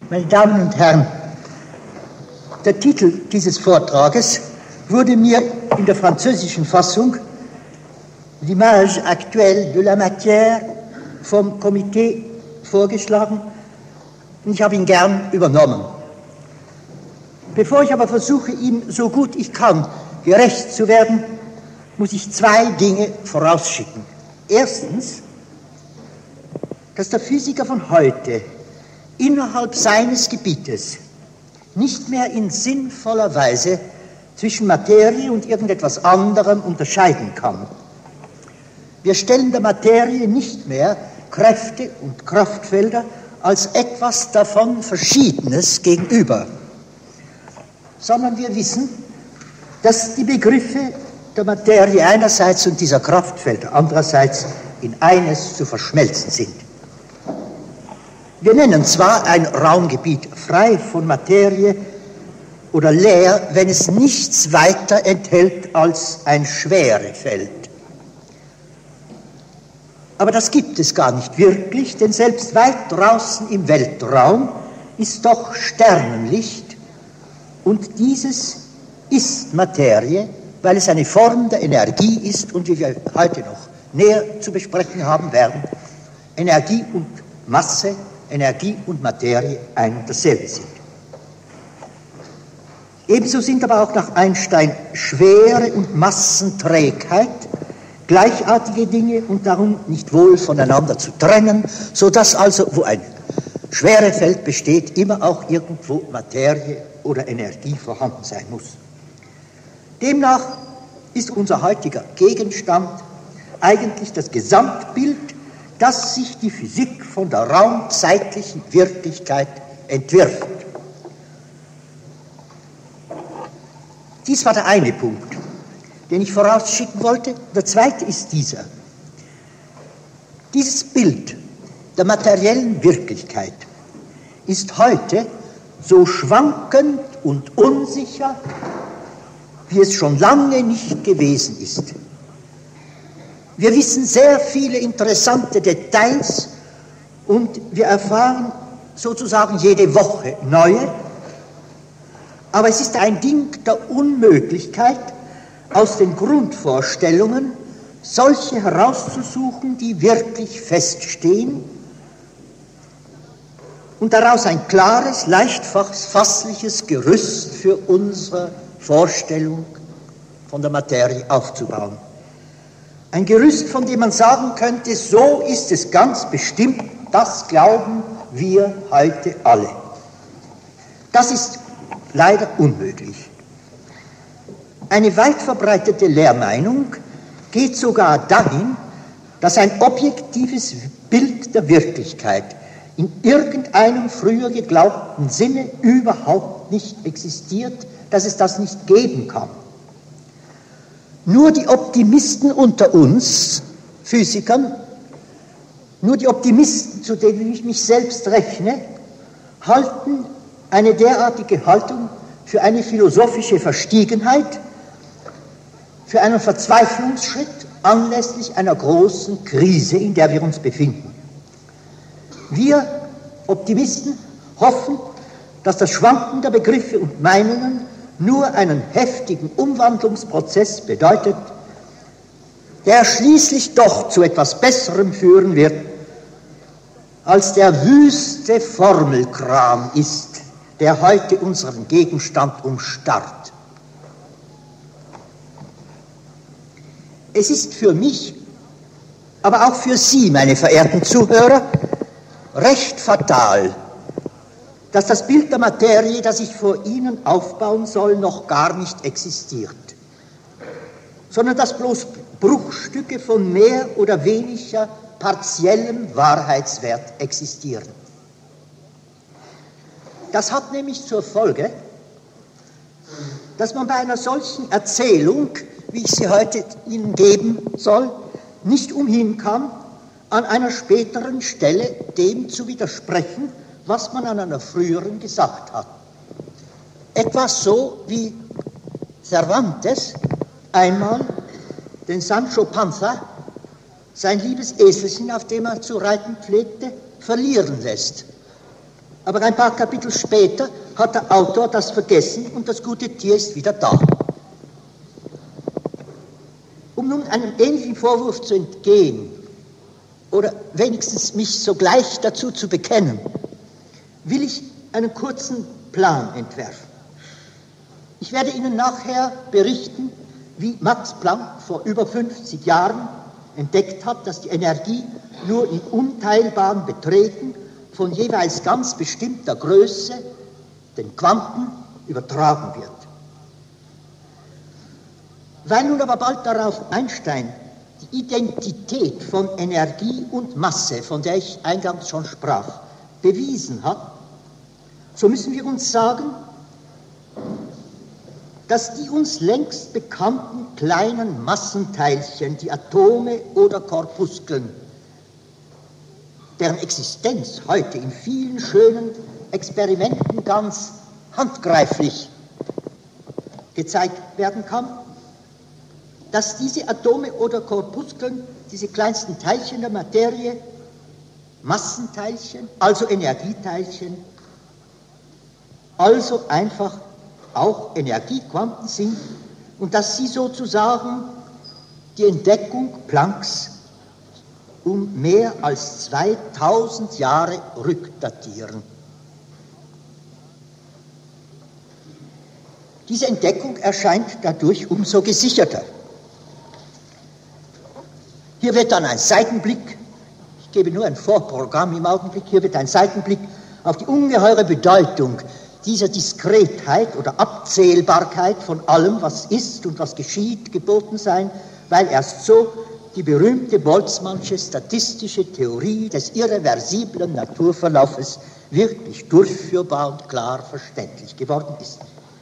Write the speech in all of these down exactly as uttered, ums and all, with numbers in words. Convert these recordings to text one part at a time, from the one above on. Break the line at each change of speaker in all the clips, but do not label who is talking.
Meine Damen und Herren, der Titel dieses Vortrages wurde mir in der französischen Fassung L'image actuelle de la matière vom Komitee vorgeschlagen und ich habe ihn gern übernommen. Bevor ich aber versuche, ihm so gut ich kann gerecht zu werden, muss ich zwei Dinge vorausschicken. Erstens, dass der Physiker von heute innerhalb seines Gebietes nicht mehr in sinnvoller Weise zwischen Materie und irgendetwas anderem unterscheiden kann. Wir stellen der Materie nicht mehr Kräfte und Kraftfelder als etwas davon Verschiedenes gegenüber, sondern wir wissen, dass die Begriffe der Materie einerseits und dieser Kraftfelder andererseits in eines zu verschmelzen sind. Wir nennen zwar ein Raumgebiet frei von Materie oder leer, wenn es nichts weiter enthält als ein Schwerefeld. Aber das gibt es gar nicht wirklich, denn selbst weit draußen im Weltraum ist doch Sternenlicht und dieses ist Materie, weil es eine Form der Energie ist und wie wir heute noch näher zu besprechen haben werden, Energie und Masse, Energie und Materie ein und dasselbe sind. Ebenso sind aber auch nach Einstein Schwere und Massenträgheit gleichartige Dinge und darum nicht wohl voneinander zu trennen, sodass also, wo ein Schwerefeld besteht, immer auch irgendwo Materie oder Energie vorhanden sein muss. Demnach ist unser heutiger Gegenstand eigentlich das Gesamtbild, dass sich die Physik von der raumzeitlichen Wirklichkeit entwirft. Dies war der eine Punkt, den ich vorausschicken wollte. Der zweite ist dieser. Dieses Bild der materiellen Wirklichkeit ist heute so schwankend und unsicher, wie es schon lange nicht gewesen ist. Wir wissen sehr viele interessante Details und wir erfahren sozusagen jede Woche neue, aber es ist ein Ding der Unmöglichkeit, aus den Grundvorstellungen solche herauszusuchen, die wirklich feststehen und daraus ein klares, leicht fassliches Gerüst für unsere Vorstellung von der Materie aufzubauen. Ein Gerüst, von dem man sagen könnte, so ist es ganz bestimmt, das glauben wir heute alle. Das ist leider unmöglich. Eine weit verbreitete Lehrmeinung geht sogar dahin, dass ein objektives Bild der Wirklichkeit in irgendeinem früher geglaubten Sinne überhaupt nicht existiert, dass es das nicht geben kann. Nur die Optimisten unter uns, Physikern, nur die Optimisten, zu denen ich mich selbst rechne, halten eine derartige Haltung für eine philosophische Verstiegenheit, für einen Verzweiflungsschritt anlässlich einer großen Krise, in der wir uns befinden. Wir Optimisten hoffen, dass das Schwanken der Begriffe und Meinungen nur einen heftigen Umwandlungsprozess bedeutet, der schließlich doch zu etwas Besserem führen wird, als der wüste Formelkram ist, der heute unseren Gegenstand umstarrt. Es ist für mich, aber auch für Sie, meine verehrten Zuhörer, recht fatal, dass das Bild der Materie, das ich vor Ihnen aufbauen soll, noch gar nicht existiert, sondern dass bloß Bruchstücke von mehr oder weniger partiellem Wahrheitswert existieren. Das hat nämlich zur Folge, dass man bei einer solchen Erzählung, wie ich sie heute Ihnen geben soll, nicht umhin kann, an einer späteren Stelle dem zu widersprechen, was man an einer früheren gesagt hat. Etwas so wie Cervantes einmal den Sancho Panza, sein liebes Eselchen, auf dem er zu reiten pflegte, verlieren lässt. Aber ein paar Kapitel später hat der Autor das vergessen und das gute Tier ist wieder da. Um nun einem ähnlichen Vorwurf zu entgehen oder wenigstens mich sogleich dazu zu bekennen, will ich einen kurzen Plan entwerfen. Ich werde Ihnen nachher berichten, wie Max Planck vor über fünfzig Jahren entdeckt hat, dass die Energie nur in unteilbaren Beträgen von jeweils ganz bestimmter Größe, den Quanten, übertragen wird. Weil nun aber bald darauf Einstein die Identität von Energie und Masse, von der ich eingangs schon sprach, bewiesen hat, so müssen wir uns sagen, dass die uns längst bekannten kleinen Massenteilchen, die Atome oder Korpuskeln, deren Existenz heute in vielen schönen Experimenten ganz handgreiflich gezeigt werden kann, dass diese Atome oder Korpuskeln, diese kleinsten Teilchen der Materie, Massenteilchen, also Energieteilchen, also einfach auch Energiequanten sind und dass sie sozusagen die Entdeckung Plancks um mehr als zweitausend Jahre rückdatieren. Diese Entdeckung erscheint dadurch umso gesicherter. Hier wird dann ein Seitenblick, ich gebe nur ein Vorprogramm im Augenblick, hier wird ein Seitenblick auf die ungeheure Bedeutung dieser Diskretheit oder Abzählbarkeit von allem, was ist und was geschieht, geboten sein, weil erst so die berühmte Boltzmannsche statistische Theorie des irreversiblen Naturverlaufes wirklich durchführbar und klar verständlich geworden ist.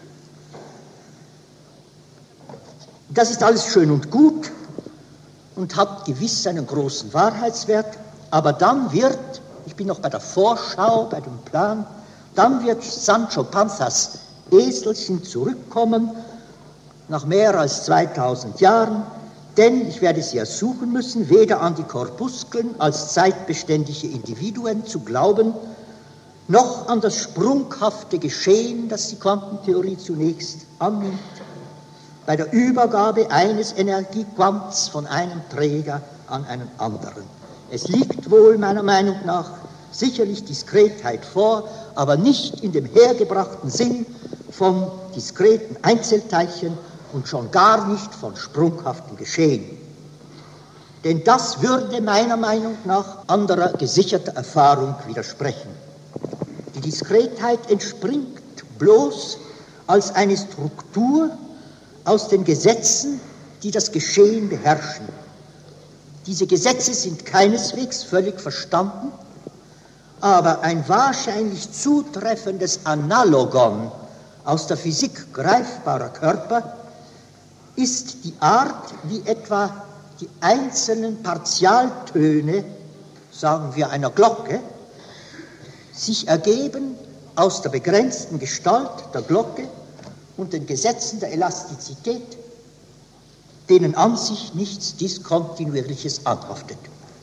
Das ist alles schön und gut und hat gewiss einen großen Wahrheitswert, aber dann wird, ich bin noch bei der Vorschau, bei dem Plan, dann wird Sancho Panzas Eselchen zurückkommen, nach mehr als zweitausend Jahren, denn ich werde sie ersuchen müssen, weder an die Korpuskeln als zeitbeständige Individuen zu glauben, noch an das sprunghafte Geschehen, das die Quantentheorie zunächst annimmt, bei der Übergabe eines Energiequants von einem Träger an einen anderen. Es liegt wohl meiner Meinung nach sicherlich Diskretheit vor, aber nicht in dem hergebrachten Sinn von diskreten Einzelteilchen und schon gar nicht von sprunghaftem Geschehen. Denn das würde meiner Meinung nach anderer gesicherter Erfahrung widersprechen. Die Diskretheit entspringt bloß als eine Struktur aus den Gesetzen, die das Geschehen beherrschen. Diese Gesetze sind keineswegs völlig verstanden, aber ein wahrscheinlich zutreffendes Analogon aus der Physik greifbarer Körper ist die Art, wie etwa die einzelnen Partialtöne, sagen wir einer Glocke, sich ergeben aus der begrenzten Gestalt der Glocke und den Gesetzen der Elastizität, denen an sich nichts Diskontinuierliches anhaftet.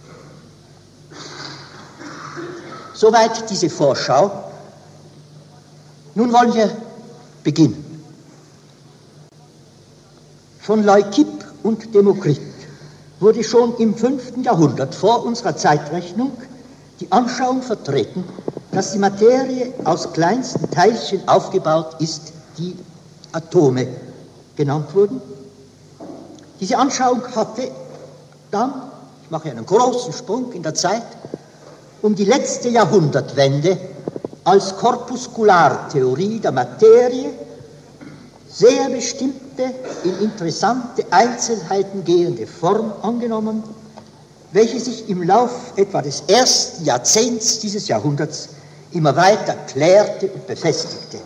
Soweit diese Vorschau. Nun wollen wir beginnen. Von Leucippe und Demokrit wurde schon im fünften Jahrhundert vor unserer Zeitrechnung die Anschauung vertreten, dass die Materie aus kleinsten Teilchen aufgebaut ist, die Atome genannt wurden. Diese Anschauung hatte dann, ich mache einen großen Sprung in der Zeit, um die letzte Jahrhundertwende als Korpuskulartheorie der Materie sehr bestimmte, in interessante Einzelheiten gehende Form angenommen, welche sich im Lauf etwa des ersten Jahrzehnts dieses Jahrhunderts immer weiter klärte und befestigte.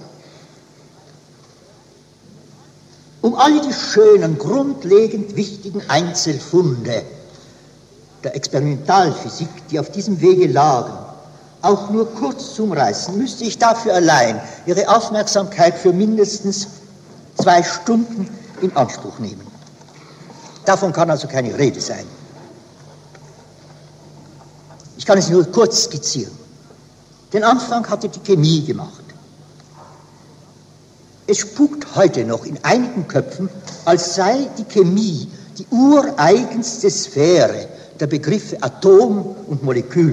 Um alle die schönen, grundlegend wichtigen Einzelfunde der Experimentalphysik, die auf diesem Wege lagen, auch nur kurz zu umreißen, müsste ich dafür allein Ihre Aufmerksamkeit für mindestens zwei Stunden in Anspruch nehmen. Davon kann also keine Rede sein. Ich kann es nur kurz skizzieren. Den Anfang hatte die Chemie gemacht. Es spukt heute noch in einigen Köpfen, als sei die Chemie die ureigenste Sphäre der Begriffe Atom und Molekül.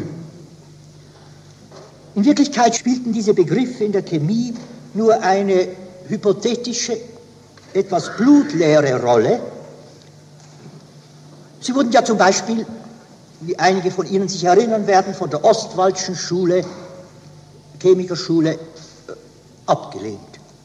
In Wirklichkeit spielten diese Begriffe in der Chemie nur eine hypothetische, etwas blutleere Rolle. Sie wurden ja zum Beispiel, wie einige von Ihnen sich erinnern werden, von der Ostwaldschen Schule, Chemikerschule, abgelehnt.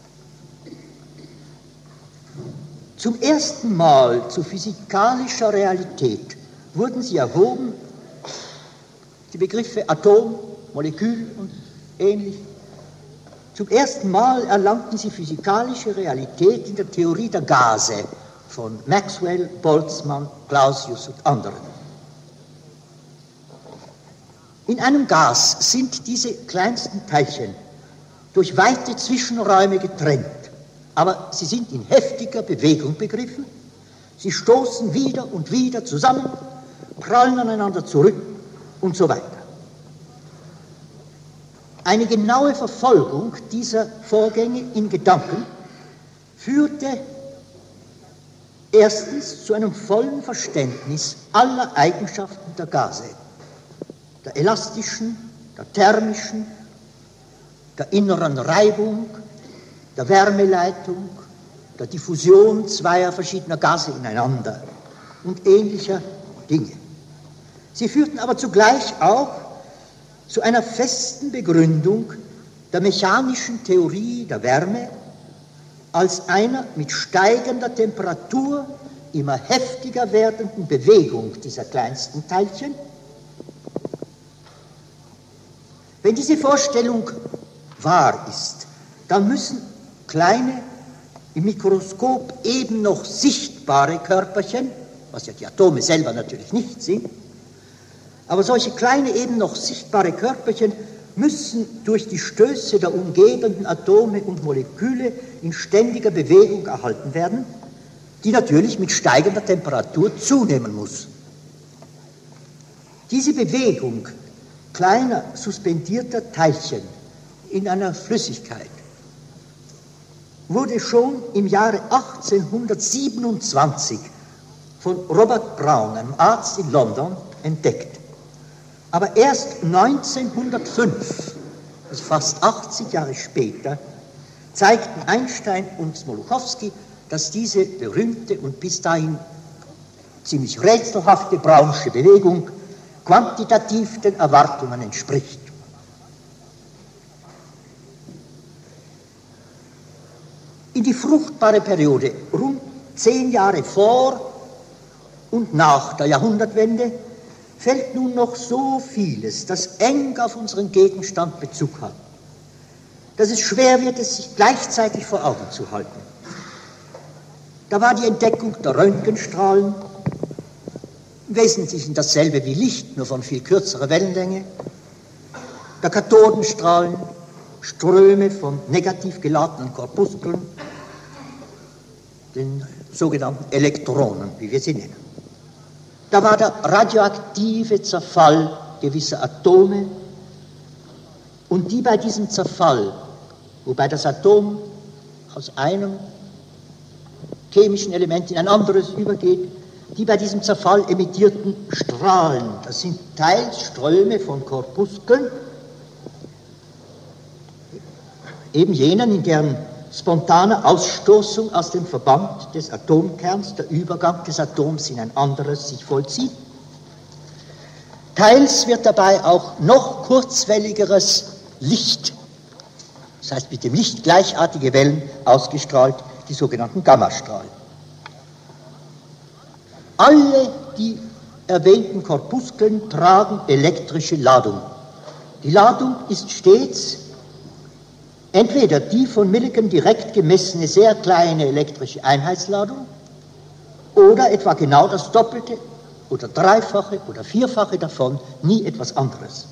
Zum ersten Mal zu physikalischer Realität wurden sie erhoben, die Begriffe Atom, Molekül und ähnlich. Zum ersten Mal erlangten sie physikalische Realität in der Theorie der Gase von Maxwell, Boltzmann, Clausius und anderen. In einem Gas sind diese kleinsten Teilchen durch weite Zwischenräume getrennt, aber sie sind in heftiger Bewegung begriffen. Sie stoßen wieder und wieder zusammen, prallen aneinander zurück und so weiter. Eine genaue Verfolgung dieser Vorgänge in Gedanken führte erstens zu einem vollen Verständnis aller Eigenschaften der Gase, der elastischen, der thermischen, der inneren Reibung, der Wärmeleitung, der Diffusion zweier verschiedener Gase ineinander und ähnlicher Dinge. Sie führten aber zugleich auch zu einer festen Begründung der mechanischen Theorie der Wärme als einer mit steigender Temperatur immer heftiger werdenden Bewegung dieser kleinsten Teilchen. Wenn diese Vorstellung wahr ist, dann müssen kleine, im Mikroskop eben noch sichtbare Körperchen, was ja die Atome selber natürlich nicht sind, aber solche kleine, eben noch sichtbare Körperchen müssen durch die Stöße der umgebenden Atome und Moleküle in ständiger Bewegung erhalten werden, die natürlich mit steigender Temperatur zunehmen muss. Diese Bewegung kleiner, suspendierter Teilchen in einer Flüssigkeit wurde schon im Jahre achtzehnhundertsiebenundzwanzig von Robert Brown, einem Arzt in London, entdeckt. Aber erst neunzehnhundertfünf, also fast achtzig Jahre später, zeigten Einstein und Smoluchowski, dass diese berühmte und bis dahin ziemlich rätselhafte Brownsche Bewegung quantitativ den Erwartungen entspricht. In die fruchtbare Periode rund zehn Jahre vor und nach der Jahrhundertwende fällt nun noch so vieles, das eng auf unseren Gegenstand Bezug hat, dass es schwer wird, es sich gleichzeitig vor Augen zu halten. Da war die Entdeckung der Röntgenstrahlen, im Wesentlichen dasselbe wie Licht, nur von viel kürzerer Wellenlänge, der Kathodenstrahlen, Ströme von negativ geladenen Korpuskeln, den sogenannten Elektronen, wie wir sie nennen. Da war der radioaktive Zerfall gewisser Atome und die bei diesem Zerfall, wobei das Atom aus einem chemischen Element in ein anderes übergeht, die bei diesem Zerfall emittierten Strahlen, das sind teils Ströme von Korpuskeln, eben jenen, in deren spontane Ausstoßung aus dem Verband des Atomkerns, der Übergang des Atoms in ein anderes sich vollzieht. Teils wird dabei auch noch kurzwelligeres Licht, das heißt mit dem Licht gleichartige Wellen ausgestrahlt, die sogenannten Gammastrahlen. Alle die erwähnten Korpuskeln tragen elektrische Ladung. Die Ladung ist stets entweder die von Millikan direkt gemessene sehr kleine elektrische Einheitsladung oder etwa genau das Doppelte oder Dreifache oder Vierfache davon, nie etwas anderes.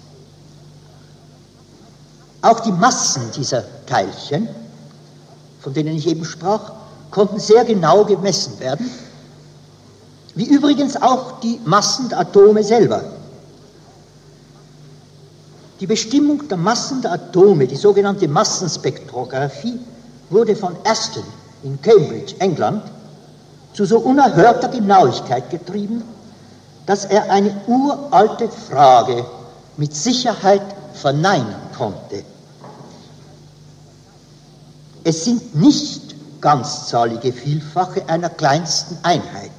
Auch die Massen dieser Teilchen, von denen ich eben sprach, konnten sehr genau gemessen werden, wie übrigens auch die Massen der Atome selber. Die Bestimmung der Massen der Atome, die sogenannte Massenspektrographie, wurde von Aston in Cambridge, England, zu so unerhörter Genauigkeit getrieben, dass er eine uralte Frage mit Sicherheit verneinen konnte. Es sind nicht ganzzahlige Vielfache einer kleinsten Einheit.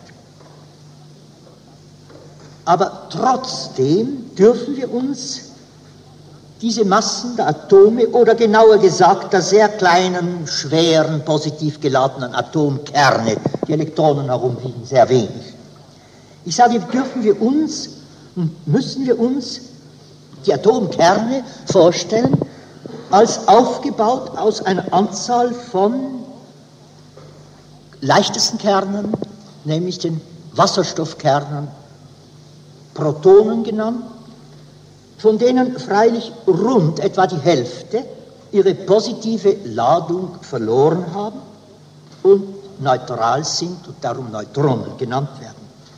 Aber trotzdem dürfen wir uns diese Massen der Atome oder genauer gesagt der sehr kleinen, schweren, positiv geladenen Atomkerne, die Elektronen herumliegen, sehr wenig. Ich sage, dürfen wir uns und müssen wir uns die Atomkerne vorstellen als aufgebaut aus einer Anzahl von leichtesten Kernen, nämlich den Wasserstoffkernen, Protonen genannt, von denen freilich rund etwa die Hälfte ihre positive Ladung verloren haben und neutral sind und darum Neutronen genannt werden.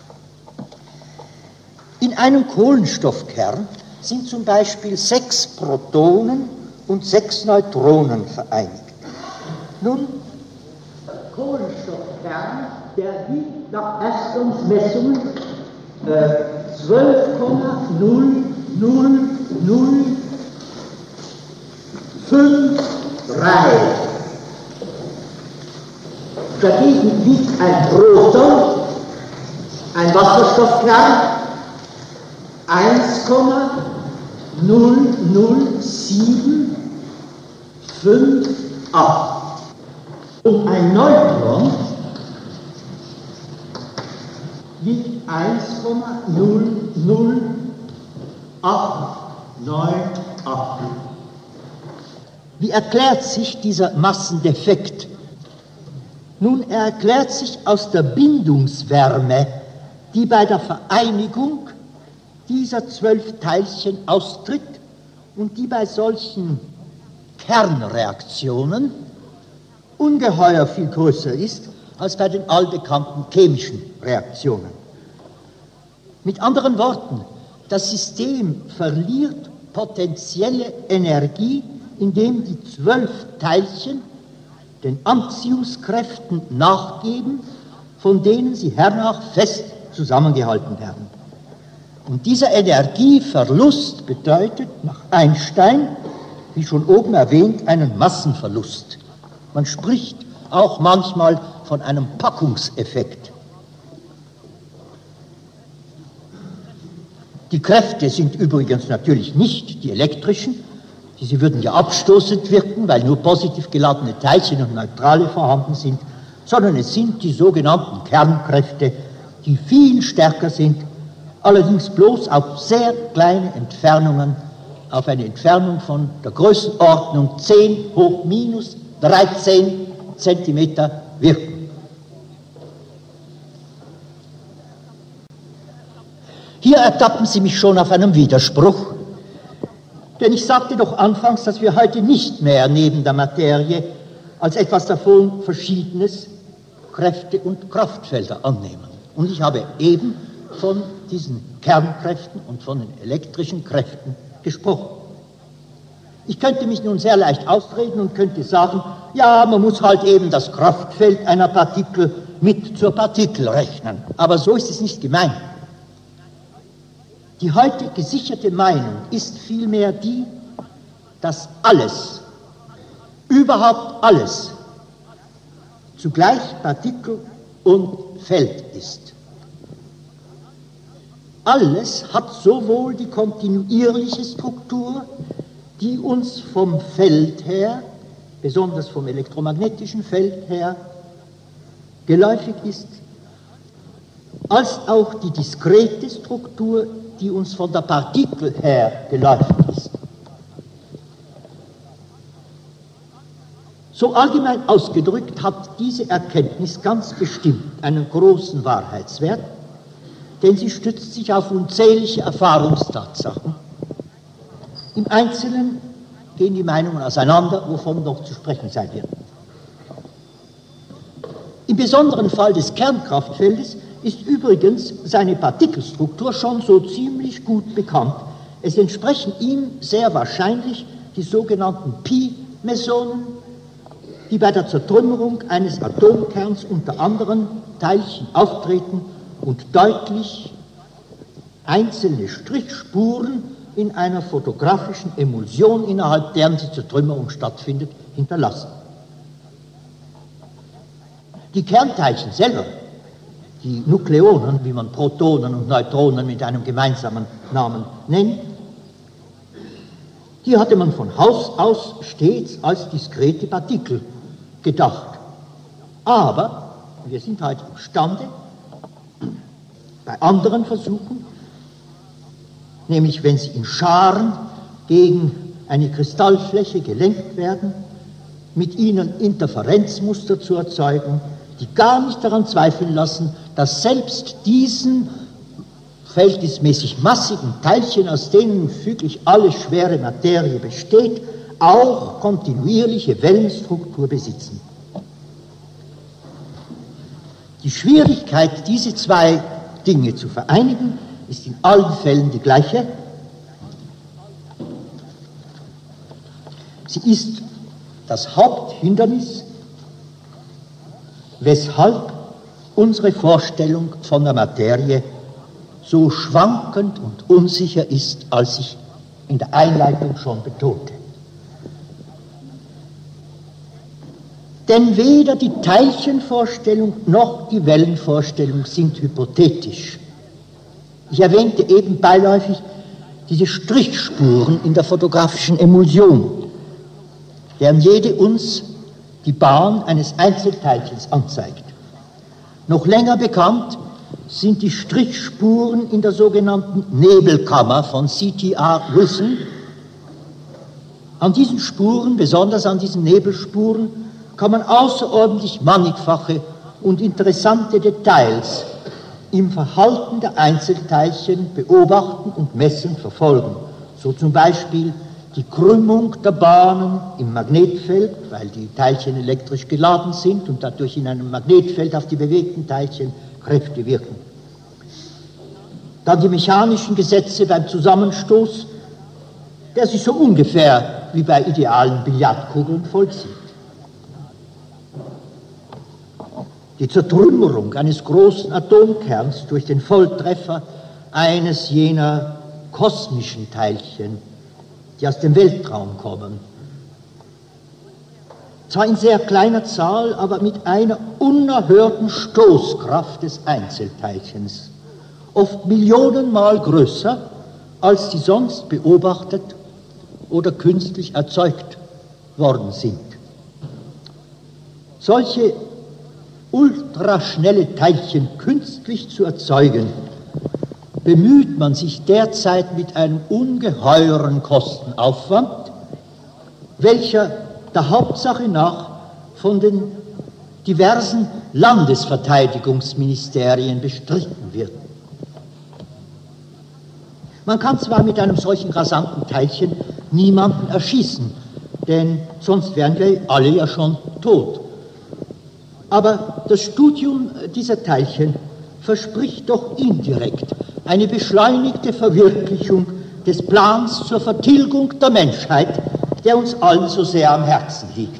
In einem Kohlenstoffkern sind zum Beispiel sechs Protonen und sechs Neutronen vereinigt. Nun, Kohlenstoffkern, der wiegt nach Astons Messungen äh, zwölf Komma null null null fünf drei. Dagegen wiegt ein Proton, ein Wasserstoffkern, eins Komma null null sieben fünf acht. Und ein Neutron wiegt eins Komma null null acht neun acht. Wie erklärt sich dieser Massendefekt? Nun, er erklärt sich aus der Bindungswärme, die bei der Vereinigung dieser zwölf Teilchen austritt und die bei solchen Kernreaktionen ungeheuer viel größer ist als bei den allbekannten chemischen Reaktionen. Mit anderen Worten, das System verliert potenzielle Energie, indem die zwölf Teilchen den Anziehungskräften nachgeben, von denen sie hernach fest zusammengehalten werden. Und dieser Energieverlust bedeutet nach Einstein, wie schon oben erwähnt, einen Massenverlust. Man spricht auch manchmal von einem Packungseffekt. Die Kräfte sind übrigens natürlich nicht die elektrischen, diese würden ja abstoßend wirken, weil nur positiv geladene Teilchen und Neutrale vorhanden sind, sondern es sind die sogenannten Kernkräfte, die viel stärker sind, allerdings bloß auf sehr kleine Entfernungen, auf eine Entfernung von der Größenordnung zehn hoch minus dreizehn Zentimeter wirken. Hier ertappen Sie mich schon auf einem Widerspruch, denn ich sagte doch anfangs, dass wir heute nicht mehr neben der Materie als etwas davon Verschiedenes Kräfte und Kraftfelder annehmen. Und ich habe eben von diesen Kernkräften und von den elektrischen Kräften gesprochen. Ich könnte mich nun sehr leicht ausreden und könnte sagen, ja, man muss halt eben das Kraftfeld einer Partikel mit zur Partikel rechnen. Aber so ist es nicht gemeint. Die heute gesicherte Meinung ist vielmehr die, dass alles, überhaupt alles, zugleich Partikel und Feld ist. Alles hat sowohl die kontinuierliche Struktur, die uns vom Feld her, besonders vom elektromagnetischen Feld her, geläufig ist, als auch die diskrete Struktur, die uns von der Partikel her geläufig ist. So allgemein ausgedrückt hat diese Erkenntnis ganz bestimmt einen großen Wahrheitswert, denn sie stützt sich auf unzählige Erfahrungstatsachen. Im Einzelnen gehen die Meinungen auseinander, wovon noch zu sprechen sein wird. Im besonderen Fall des Kernkraftfeldes ist übrigens seine Partikelstruktur schon so ziemlich gut bekannt, Es entsprechen ihm sehr wahrscheinlich die sogenannten Pi-Mesonen, die bei der Zertrümmerung eines Atomkerns unter anderen Teilchen auftreten und deutlich einzelne Strichspuren in einer fotografischen Emulsion, innerhalb deren die Zertrümmerung stattfindet, hinterlassen. Die Kernteilchen selber, die Nukleonen, wie man Protonen und Neutronen mit einem gemeinsamen Namen nennt, die hatte man von Haus aus stets als diskrete Partikel gedacht. Aber wir sind heute imstande, bei anderen Versuchen, nämlich wenn sie in Scharen gegen eine Kristallfläche gelenkt werden, mit ihnen Interferenzmuster zu erzeugen, die gar nicht daran zweifeln lassen, dass selbst diesen verhältnismäßig massigen Teilchen, aus denen füglich alle schwere Materie besteht, auch kontinuierliche Wellenstruktur besitzen. Die Schwierigkeit, diese zwei Dinge zu vereinigen, ist in allen Fällen die gleiche. Sie ist das Haupthindernis, weshalb unsere Vorstellung von der Materie so schwankend und unsicher ist, als ich in der Einleitung schon betonte. Denn weder die Teilchenvorstellung noch die Wellenvorstellung sind hypothetisch. Ich erwähnte eben beiläufig diese Strichspuren in der fotografischen Emulsion, deren jede uns die Bahn eines Einzelteilchens anzeigt. Noch länger bekannt sind die Strichspuren in der sogenannten Nebelkammer von C T R Wilson. An diesen Spuren, besonders an diesen Nebelspuren, kann man außerordentlich mannigfache und interessante Details im Verhalten der Einzelteilchen beobachten und messend verfolgen. So zum Beispiel die Krümmung der Bahnen im Magnetfeld, weil die Teilchen elektrisch geladen sind und dadurch in einem Magnetfeld auf die bewegten Teilchen Kräfte wirken. Dann die mechanischen Gesetze beim Zusammenstoß, der sich so ungefähr wie bei idealen Billardkugeln vollzieht. Die Zertrümmerung eines großen Atomkerns durch den Volltreffer eines jener kosmischen Teilchen, die aus dem Weltraum kommen. Zwar in sehr kleiner Zahl, aber mit einer unerhörten Stoßkraft des Einzelteilchens, oft millionenmal größer, als die sonst beobachtet oder künstlich erzeugt worden sind. Solche ultraschnelle Teilchen künstlich zu erzeugen, bemüht man sich derzeit mit einem ungeheuren Kostenaufwand, welcher der Hauptsache nach von den diversen Landesverteidigungsministerien bestritten wird. Man kann zwar mit einem solchen rasanten Teilchen niemanden erschießen, denn sonst wären wir alle ja schon tot. Aber das Studium dieser Teilchen verspricht doch indirekt eine beschleunigte Verwirklichung des Plans zur Vertilgung der Menschheit, der uns allen so sehr am Herzen liegt.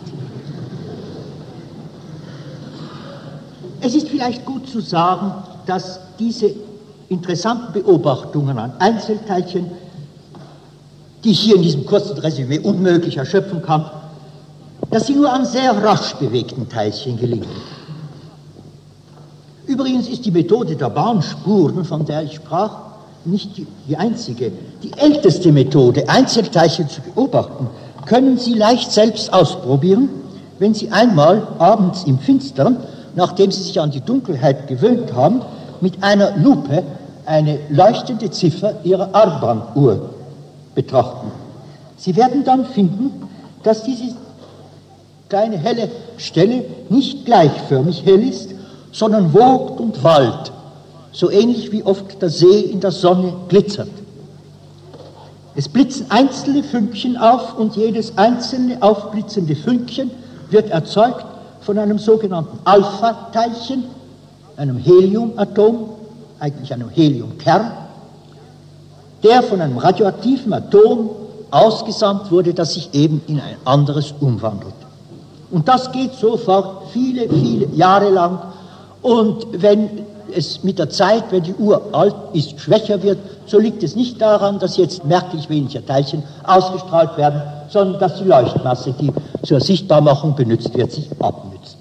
Es ist vielleicht gut zu sagen, dass diese interessanten Beobachtungen an Einzelteilchen, die ich hier in diesem kurzen Resümee unmöglich erschöpfen kann, dass sie nur an sehr rasch bewegten Teilchen gelingen. Übrigens ist die Methode der Bahnspuren, von der ich sprach, nicht die, die einzige. Die älteste Methode, Einzelteilchen zu beobachten, können Sie leicht selbst ausprobieren, wenn Sie einmal abends im Finstern, nachdem Sie sich an die Dunkelheit gewöhnt haben, mit einer Lupe eine leuchtende Ziffer Ihrer Armbanduhr betrachten. Sie werden dann finden, dass diese kleine helle Stelle nicht gleichförmig hell ist, sondern wogt und wallt, so ähnlich wie oft der See in der Sonne glitzert. Es blitzen einzelne Fünkchen auf und jedes einzelne aufblitzende Fünkchen wird erzeugt von einem sogenannten Alpha-Teilchen, einem Heliumatom, eigentlich einem Heliumkern, der von einem radioaktiven Atom ausgesandt wurde, das sich eben in ein anderes umwandelt. Und das geht so fort, viele, viele Jahre lang. Und wenn es mit der Zeit, wenn die Uhr alt ist, schwächer wird, so liegt es nicht daran, dass jetzt merklich weniger Teilchen ausgestrahlt werden, sondern dass die Leuchtmasse, die zur Sichtbarmachung benutzt wird, sich abnützt.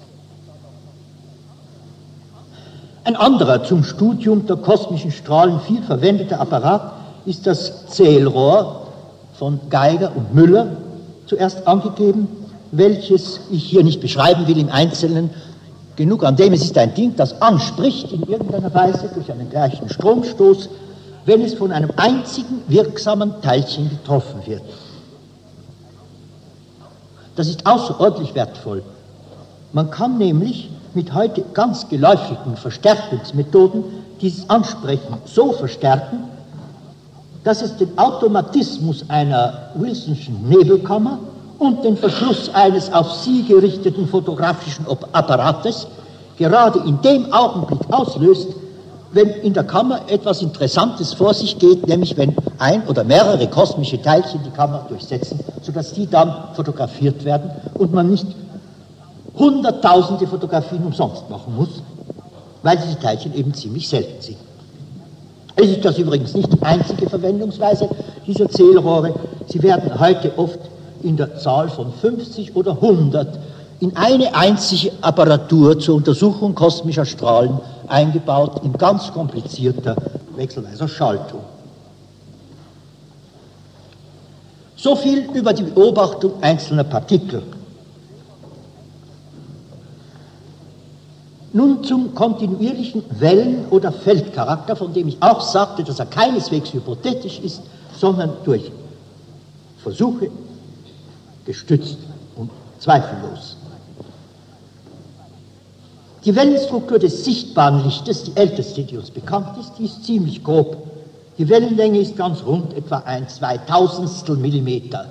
Ein anderer zum Studium der kosmischen Strahlen viel verwendeter Apparat ist das Zählrohr von Geiger und Müller, zuerst angegeben, welches ich hier nicht beschreiben will im Einzelnen. Genug an dem, es ist ein Ding, das anspricht in irgendeiner Weise durch einen gleichen Stromstoß, wenn es von einem einzigen wirksamen Teilchen getroffen wird. Das ist außerordentlich wertvoll. Man kann nämlich mit heute ganz geläufigen Verstärkungsmethoden dieses Ansprechen so verstärken, dass es den Automatismus einer Wilsonschen Nebelkammer und den Verschluss eines auf sie gerichteten fotografischen Apparates gerade in dem Augenblick auslöst, wenn in der Kammer etwas Interessantes vor sich geht, nämlich wenn ein oder mehrere kosmische Teilchen die Kammer durchsetzen, sodass die dann fotografiert werden und man nicht hunderttausende Fotografien umsonst machen muss, weil diese Teilchen eben ziemlich selten sind. Es ist das übrigens nicht die einzige Verwendungsweise dieser Zählrohre. Sie werden heute oft in der Zahl von fünfzig oder hundert in eine einzige Apparatur zur Untersuchung kosmischer Strahlen eingebaut, in ganz komplizierter wechselweiser Schaltung. So viel über die Beobachtung einzelner Partikel. Nun zum kontinuierlichen Wellen- oder Feldcharakter, von dem ich auch sagte, dass er keineswegs hypothetisch ist, sondern durch Versuche gestützt und zweifellos. Die Wellenstruktur des sichtbaren Lichtes, die älteste, die uns bekannt ist, die ist ziemlich grob. Die Wellenlänge ist ganz rund, etwa ein Zweitausendstel Millimeter.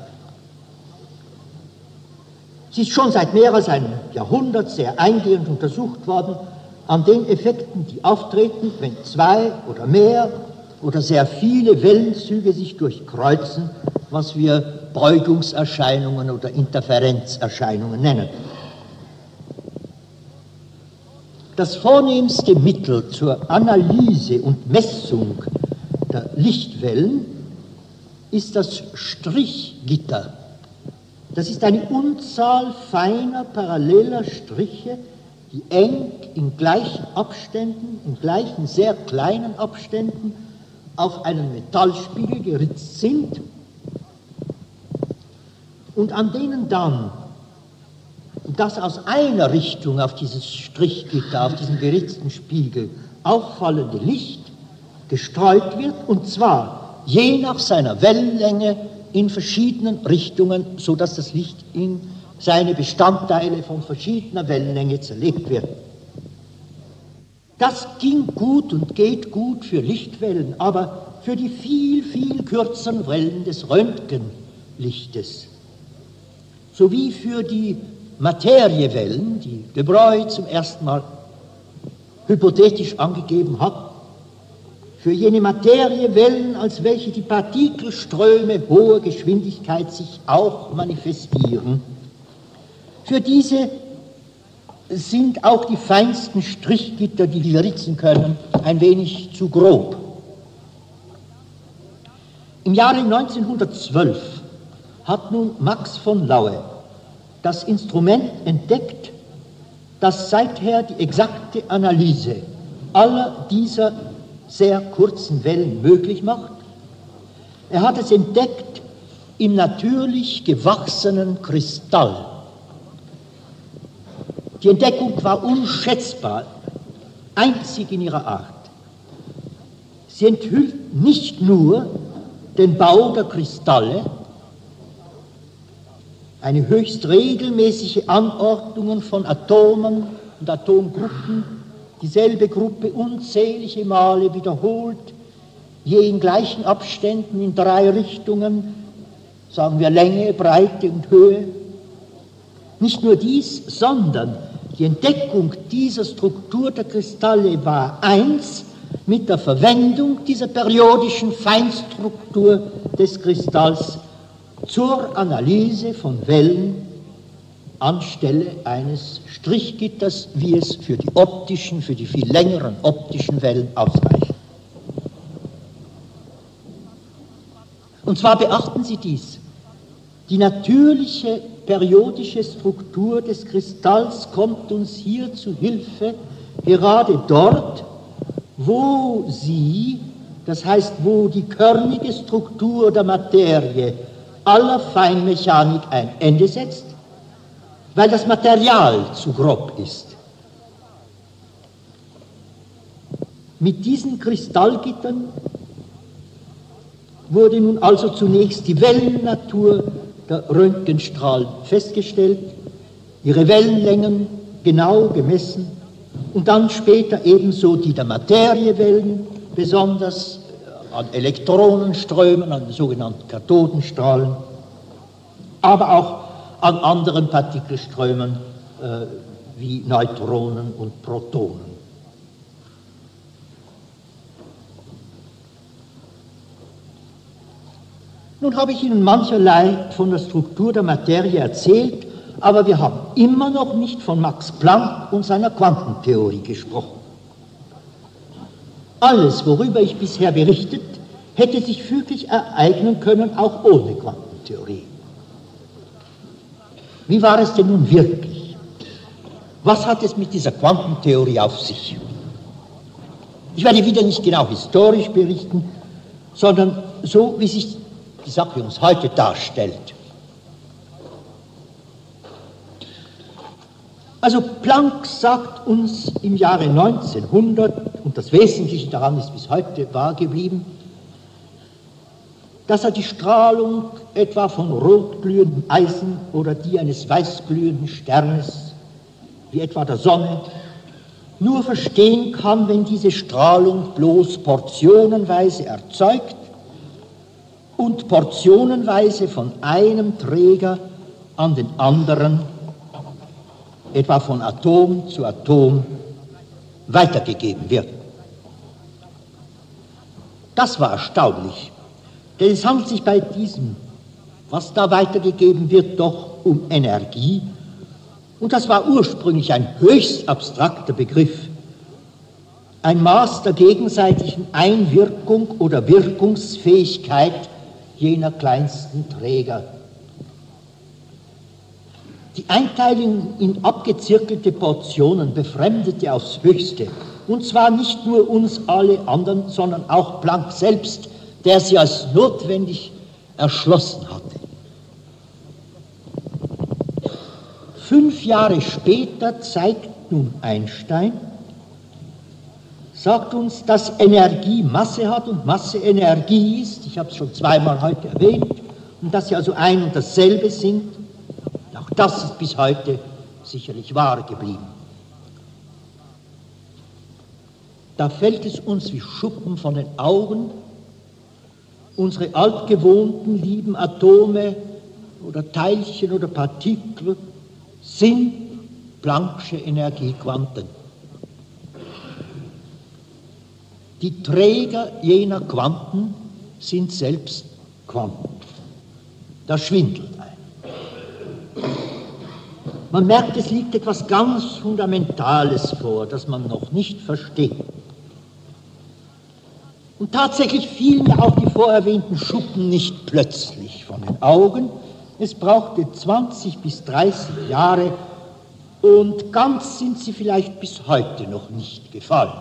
Sie ist schon seit mehr als einem Jahrhundert sehr eingehend untersucht worden an den Effekten, die auftreten, wenn zwei oder mehr oder sehr viele Wellenzüge sich durchkreuzen, was wir Beugungserscheinungen oder Interferenzerscheinungen nennen. Das vornehmste Mittel zur Analyse und Messung der Lichtwellen ist das Strichgitter. Das ist eine Unzahl feiner, paralleler Striche, die eng in gleichen Abständen, in gleichen sehr kleinen Abständen auf einen Metallspiegel geritzt sind und an denen dann das aus einer Richtung auf dieses Strichgitter, auf diesen geritzten Spiegel auffallende Licht gestreut wird, und zwar je nach seiner Wellenlänge in verschiedenen Richtungen, sodass das Licht in seine Bestandteile von verschiedener Wellenlänge zerlegt wird. Das ging gut und geht gut für Lichtwellen, aber für die viel, viel kürzeren Wellen des Röntgenlichtes sowie für die Materiewellen, die de Broglie zum ersten Mal hypothetisch angegeben hat, für jene Materiewellen, als welche die Partikelströme hoher Geschwindigkeit sich auch manifestieren. Für diese sind auch die feinsten Strichgitter, die wir ritzen können, ein wenig zu grob. Im Jahre neunzehnhundertzwölf hat nun Max von Laue das Instrument entdeckt, das seither die exakte Analyse aller dieser sehr kurzen Wellen möglich macht. Er hat es entdeckt im natürlich gewachsenen Kristall. Die Entdeckung war unschätzbar, einzig in ihrer Art. Sie enthüllt nicht nur den Bau der Kristalle, eine höchst regelmäßige Anordnung von Atomen und Atomgruppen, dieselbe Gruppe unzählige Male wiederholt, je in gleichen Abständen in drei Richtungen, sagen wir Länge, Breite und Höhe. Nicht nur dies, sondern die Entdeckung dieser Struktur der Kristalle war eins mit der Verwendung dieser periodischen Feinstruktur des Kristalls zur Analyse von Wellen anstelle eines Strichgitters, wie es für die optischen, für die viel längeren optischen Wellen ausreicht. Und zwar beachten Sie dies: Die natürliche periodische Struktur des Kristalls kommt uns hier zu Hilfe, gerade dort, wo sie, das heißt, wo die körnige Struktur der Materie aller Feinmechanik ein Ende setzt, weil das Material zu grob ist. Mit diesen Kristallgittern wurde nun also zunächst die Wellennatur der Röntgenstrahlen festgestellt, ihre Wellenlängen genau gemessen und dann später ebenso die der Materiewellen, besonders an Elektronenströmen, an den sogenannten Kathodenstrahlen, aber auch an anderen Partikelströmen äh, wie Neutronen und Protonen. Nun habe ich Ihnen mancherlei von der Struktur der Materie erzählt, aber wir haben immer noch nicht von Max Planck und seiner Quantentheorie gesprochen. Alles, worüber ich bisher berichtet, hätte sich füglich ereignen können, auch ohne Quantentheorie. Wie war es denn nun wirklich? Was hat es mit dieser Quantentheorie auf sich? Ich werde wieder nicht genau historisch berichten, sondern so, wie sich die Sache uns heute darstellt. Also Planck sagt uns im Jahre neunzehnhundert, und das Wesentliche daran ist bis heute wahr geblieben, dass er die Strahlung etwa von rotglühendem Eisen oder die eines weißglühenden Sternes, wie etwa der Sonne, nur verstehen kann, wenn diese Strahlung bloß portionenweise erzeugt und portionenweise von einem Träger an den anderen, etwa von Atom zu Atom, weitergegeben wird. Das war erstaunlich, denn es handelt sich bei diesem, was da weitergegeben wird, doch um Energie, und das war ursprünglich ein höchst abstrakter Begriff, ein Maß der gegenseitigen Einwirkung oder Wirkungsfähigkeit jener kleinsten Träger. Die Einteilung in abgezirkelte Portionen befremdete aufs Höchste, und zwar nicht nur uns alle anderen, sondern auch Planck selbst, der sie als notwendig erschlossen hatte. Fünf Jahre später zeigt nun Einstein, sagt uns, dass Energie Masse hat und Masse Energie ist, ich habe es schon zweimal heute erwähnt, und dass sie also ein und dasselbe sind. Auch das ist bis heute sicherlich wahr geblieben. Da fällt es uns wie Schuppen von den Augen, unsere altgewohnten lieben Atome oder Teilchen oder Partikel sind Plancksche Energiequanten. Die Träger jener Quanten sind selbst Quanten. Das schwindelt ein. Man merkt, es liegt etwas ganz Fundamentales vor, das man noch nicht versteht. Und tatsächlich fielen ja auch die vorerwähnten Schuppen nicht plötzlich von den Augen. Es brauchte zwanzig bis dreißig Jahre und ganz sind sie vielleicht bis heute noch nicht gefallen.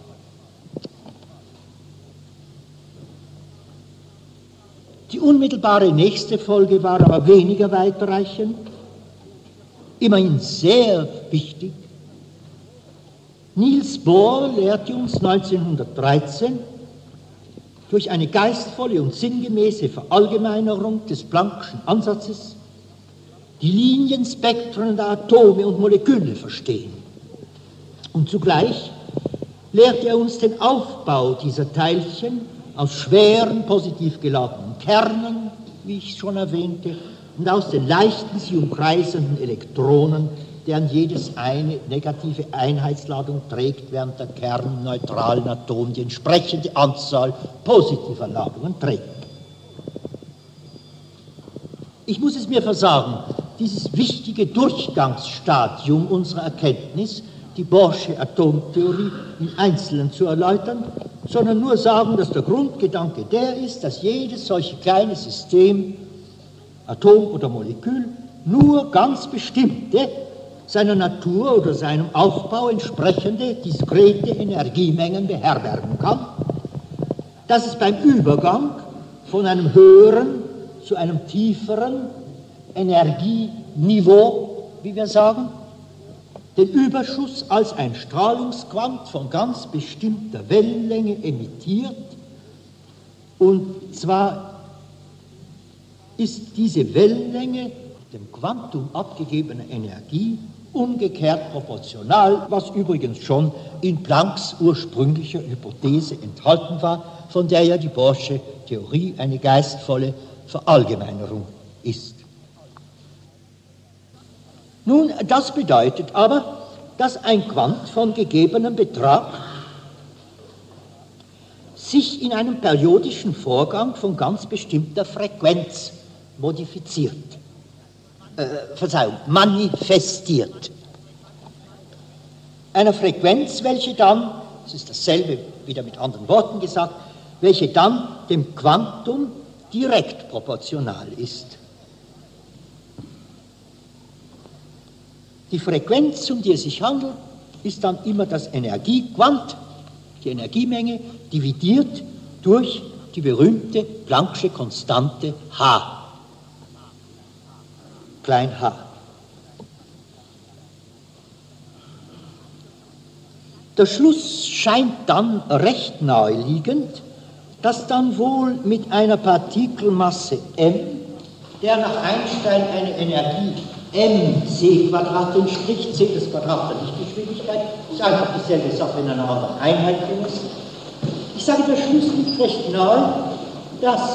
Die unmittelbare nächste Folge war aber weniger weitreichend, immerhin sehr wichtig. Niels Bohr lehrte uns neunzehnhundertdreizehn durch eine geistvolle und sinngemäße Verallgemeinerung des Planck'schen Ansatzes die Linienspektren der Atome und Moleküle verstehen. Und zugleich lehrte er uns den Aufbau dieser Teilchen aus schweren, positiv geladenen Kernen, wie ich schon erwähnte, und aus den leichten, sie umkreisenden Elektronen, deren jedes eine negative Einheitsladung trägt, während der kernneutralen Atom die entsprechende Anzahl positiver Ladungen trägt. Ich muss es mir versagen, dieses wichtige Durchgangsstadium unserer Erkenntnis, die Bohrsche Atomtheorie, im Einzelnen zu erläutern, sondern nur sagen, dass der Grundgedanke der ist, dass jedes solche kleine System, Atom oder Molekül, nur ganz bestimmte, seiner Natur oder seinem Aufbau entsprechende, diskrete Energiemengen beherbergen kann, dass es beim Übergang von einem höheren zu einem tieferen Energieniveau, wie wir sagen, den Überschuss als ein Strahlungsquant von ganz bestimmter Wellenlänge emittiert, und zwar ist diese Wellenlänge dem Quantum abgegebener Energie umgekehrt proportional, was übrigens schon in Plancks ursprünglicher Hypothese enthalten war, von der ja die Bohrsche Theorie eine geistvolle Verallgemeinerung ist. Nun, das bedeutet aber, dass ein Quant von gegebenem Betrag sich in einem periodischen Vorgang von ganz bestimmter Frequenz modifiziert, äh, Verzeihung, manifestiert. Einer Frequenz, welche dann, es ist dasselbe, wieder mit anderen Worten gesagt, welche dann dem Quantum direkt proportional ist. Die Frequenz, um die es sich handelt, ist dann immer das Energiequant, die Energiemenge, dividiert durch die berühmte Plancksche Konstante H, klein h. Der Schluss scheint dann recht naheliegend, dass dann wohl mit einer Partikelmasse m, der nach Einstein eine Energie mc Quadrat entspricht, c das Quadrat der Lichtgeschwindigkeit, ist einfach dieselbe Sache in einer anderen Einheit gemessen. Ich sage, der Schluss liegt recht nahe, dass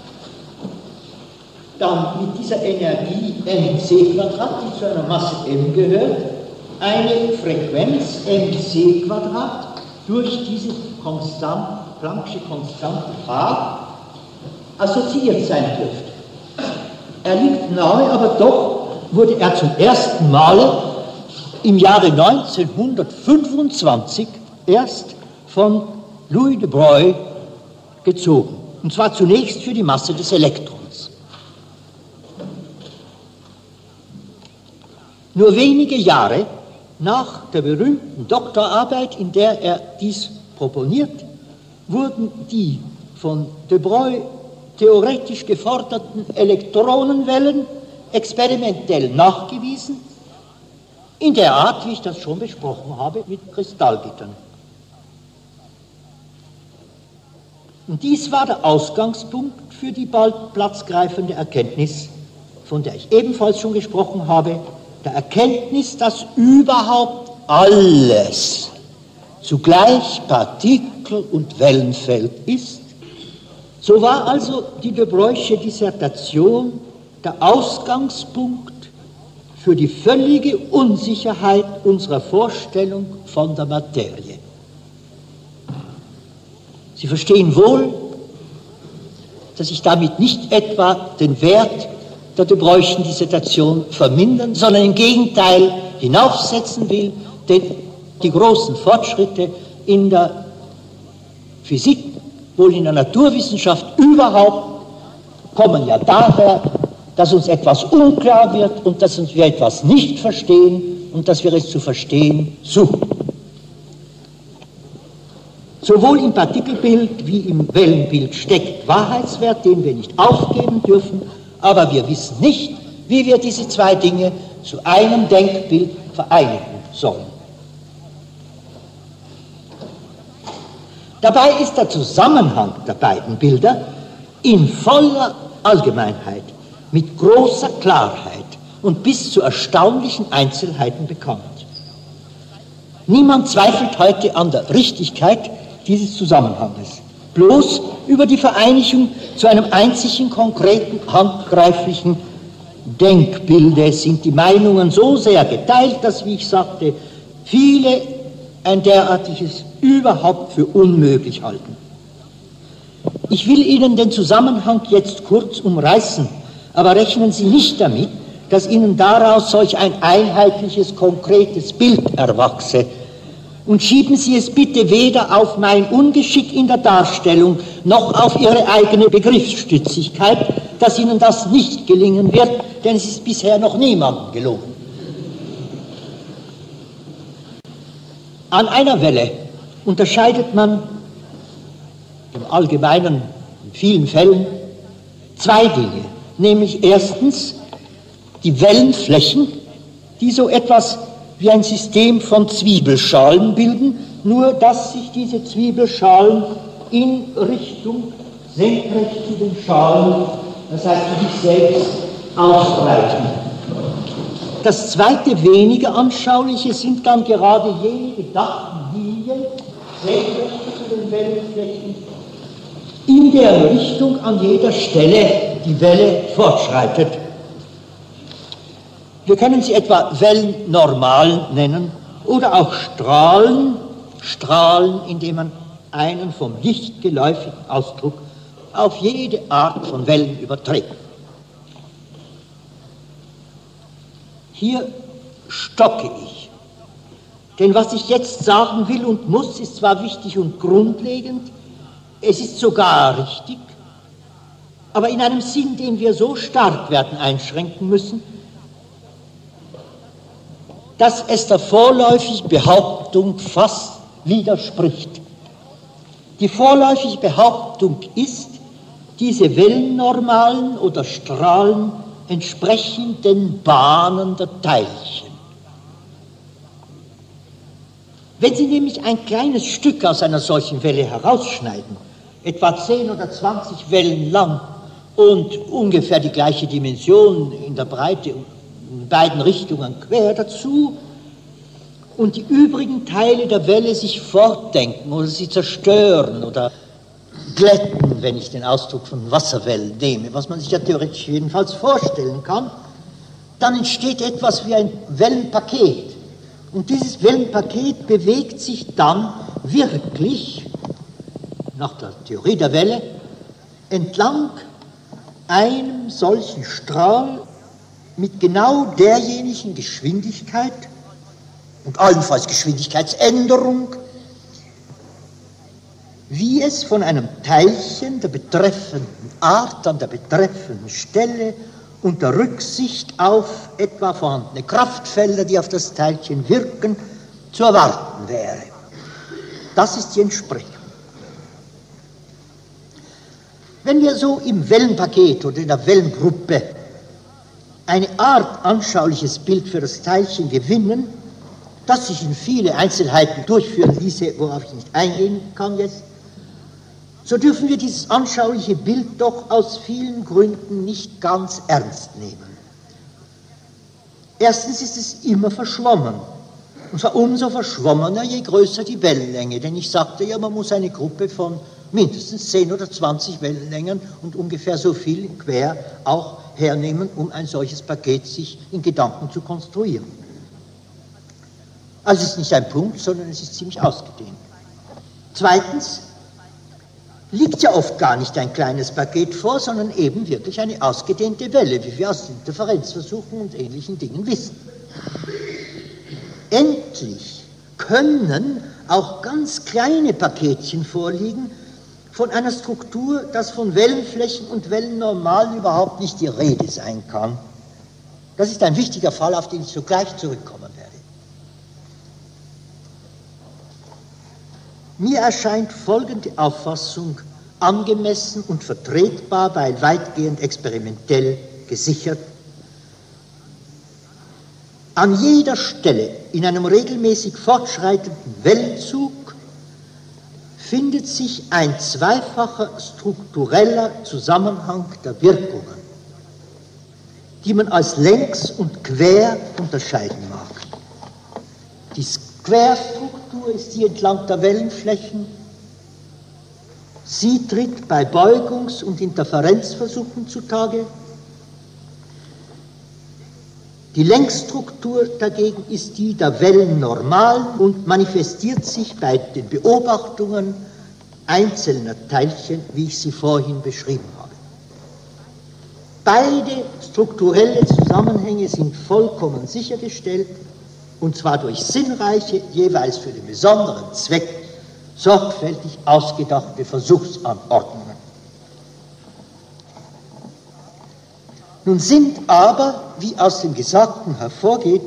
dann mit dieser Energie mc Quadrat, die zu einer Masse m gehört, eine Frequenz mc Quadrat durch diese Konstant, Plancksche Konstante H assoziiert sein dürfte. Er liegt nahe, aber doch wurde er zum ersten Male im Jahre neunzehnhundertfünfundzwanzig erst von Louis de Broglie gezogen. Und zwar zunächst für die Masse des Elektrons. Nur wenige Jahre nach der berühmten Doktorarbeit, in der er dies proponiert, wurden die von de Broglie theoretisch geforderten Elektronenwellen experimentell nachgewiesen, in der Art, wie ich das schon besprochen habe, mit Kristallgittern. Und dies war der Ausgangspunkt für die bald platzgreifende Erkenntnis, von der ich ebenfalls schon gesprochen habe, der Erkenntnis, dass überhaupt alles zugleich Partikel- und Wellenfeld ist. So war also die de Broglie'sche Dissertation der Ausgangspunkt für die völlige Unsicherheit unserer Vorstellung von der Materie. Sie verstehen wohl, dass ich damit nicht etwa den Wert der de Broglie'schen Dissertation vermindern, sondern im Gegenteil hinaufsetzen will, denn die großen Fortschritte in der Physik, wohl in der Naturwissenschaft überhaupt, kommen ja daher, dass uns etwas unklar wird und dass wir etwas nicht verstehen und dass wir es zu verstehen suchen. Sowohl im Partikelbild wie im Wellenbild steckt Wahrheitswert, den wir nicht aufgeben dürfen, aber wir wissen nicht, wie wir diese zwei Dinge zu einem Denkbild vereinigen sollen. Dabei ist der Zusammenhang der beiden Bilder in voller Allgemeinheit, mit großer Klarheit und bis zu erstaunlichen Einzelheiten bekannt. Niemand zweifelt heute an der Richtigkeit dieses Zusammenhanges. Bloß über die Vereinigung zu einem einzigen konkreten, handgreiflichen Denkbilde sind die Meinungen so sehr geteilt, dass, wie ich sagte, viele ein derartiges überhaupt für unmöglich halten. Ich will Ihnen den Zusammenhang jetzt kurz umreißen, aber rechnen Sie nicht damit, dass Ihnen daraus solch ein einheitliches, konkretes Bild erwachse. Und schieben Sie es bitte weder auf mein Ungeschick in der Darstellung, noch auf Ihre eigene Begriffsstützigkeit, dass Ihnen das nicht gelingen wird, denn es ist bisher noch niemandem gelungen. An einer Welle unterscheidet man im Allgemeinen, in vielen Fällen, zwei Dinge, nämlich erstens die Wellenflächen, die so etwas wie ein System von Zwiebelschalen bilden, nur dass sich diese Zwiebelschalen in Richtung senkrecht zu den Schalen, das heißt zu sich selbst, ausbreiten. Das zweite, weniger anschauliche, sind dann gerade jene gedachten Linien, senkrecht zu den Wellenflächen, in der Richtung an jeder Stelle die Welle fortschreitet. Wir können sie etwa Wellennormalen nennen oder auch Strahlen, Strahlen, indem man einen vom Licht geläufigen Ausdruck auf jede Art von Wellen überträgt. Hier stocke ich, denn was ich jetzt sagen will und muss, ist zwar wichtig und grundlegend, es ist sogar richtig, aber in einem Sinn, den wir so stark werden einschränken müssen, dass es der vorläufigen Behauptung fast widerspricht. Die vorläufige Behauptung ist, diese Wellennormalen oder Strahlen entsprechen den Bahnen der Teilchen. Wenn Sie nämlich ein kleines Stück aus einer solchen Welle herausschneiden, etwa zehn oder zwanzig Wellen lang und ungefähr die gleiche Dimension in der Breite in beiden Richtungen quer dazu und die übrigen Teile der Welle sich fortdenken oder sie zerstören oder glätten, wenn ich den Ausdruck von Wasserwellen nehme, was man sich ja theoretisch jedenfalls vorstellen kann, dann entsteht etwas wie ein Wellenpaket. Und dieses Wellenpaket bewegt sich dann wirklich, nach der Theorie der Welle, entlang einem solchen Strahl mit genau derjenigen Geschwindigkeit und allenfalls Geschwindigkeitsänderung, wie es von einem Teilchen der betreffenden Art an der betreffenden Stelle unter Rücksicht auf etwa vorhandene Kraftfelder, die auf das Teilchen wirken, zu erwarten wäre. Das ist die Entsprechung. Wenn wir so im Wellenpaket oder in der Wellengruppe eine Art anschauliches Bild für das Teilchen gewinnen, das sich in viele Einzelheiten durchführen ließe, worauf ich nicht eingehen kann jetzt, so dürfen wir dieses anschauliche Bild doch aus vielen Gründen nicht ganz ernst nehmen. Erstens ist es immer verschwommen. Und zwar umso verschwommener, je größer die Wellenlänge. Denn ich sagte ja, man muss eine Gruppe von mindestens zehn oder zwanzig Wellenlängen und ungefähr so viel quer auch hernehmen, um ein solches Paket sich in Gedanken zu konstruieren. Also es ist nicht ein Punkt, sondern es ist ziemlich ausgedehnt. Zweitens liegt ja oft gar nicht ein kleines Paket vor, sondern eben wirklich eine ausgedehnte Welle, wie wir aus Interferenzversuchen und ähnlichen Dingen wissen. Endlich können auch ganz kleine Paketchen vorliegen von einer Struktur, dass von Wellenflächen und Wellennormalen überhaupt nicht die Rede sein kann. Das ist ein wichtiger Fall, auf den ich sogleich zurückkommen werde. Mir erscheint folgende Auffassung angemessen und vertretbar, weil weitgehend experimentell gesichert. An jeder Stelle in einem regelmäßig fortschreitenden Wellenzug findet sich ein zweifacher struktureller Zusammenhang der Wirkungen, die man als längs und quer unterscheiden mag. Die Querstruktur ist die entlang der Wellenflächen. Sie tritt bei Beugungs- und Interferenzversuchen zutage. Die Längsstruktur dagegen ist die der Wellennormalen und manifestiert sich bei den Beobachtungen einzelner Teilchen, wie ich sie vorhin beschrieben habe. Beide strukturelle Zusammenhänge sind vollkommen sichergestellt, und zwar durch sinnreiche, jeweils für den besonderen Zweck sorgfältig ausgedachte Versuchsanordnungen. Nun sind aber, wie aus dem Gesagten hervorgeht,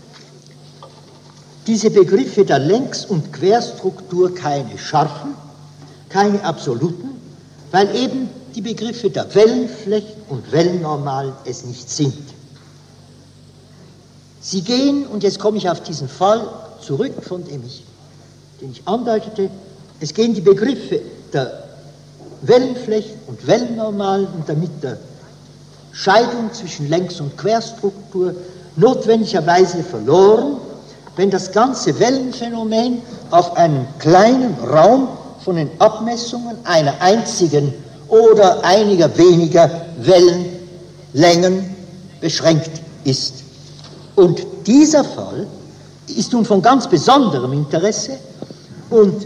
diese Begriffe der Längs- und Querstruktur keine scharfen, keine absoluten, weil eben die Begriffe der Wellenflächen und Wellennormalen es nicht sind. Sie gehen, und jetzt komme ich auf diesen Fall zurück, von dem ich, den ich andeutete, es gehen die Begriffe der Wellenflächen und Wellennormalen und damit der Scheidung zwischen Längs- und Querstruktur notwendigerweise verloren, wenn das ganze Wellenphänomen auf einen kleinen Raum von den Abmessungen einer einzigen oder einiger weniger Wellenlängen beschränkt ist. Und dieser Fall ist nun von ganz besonderem Interesse, und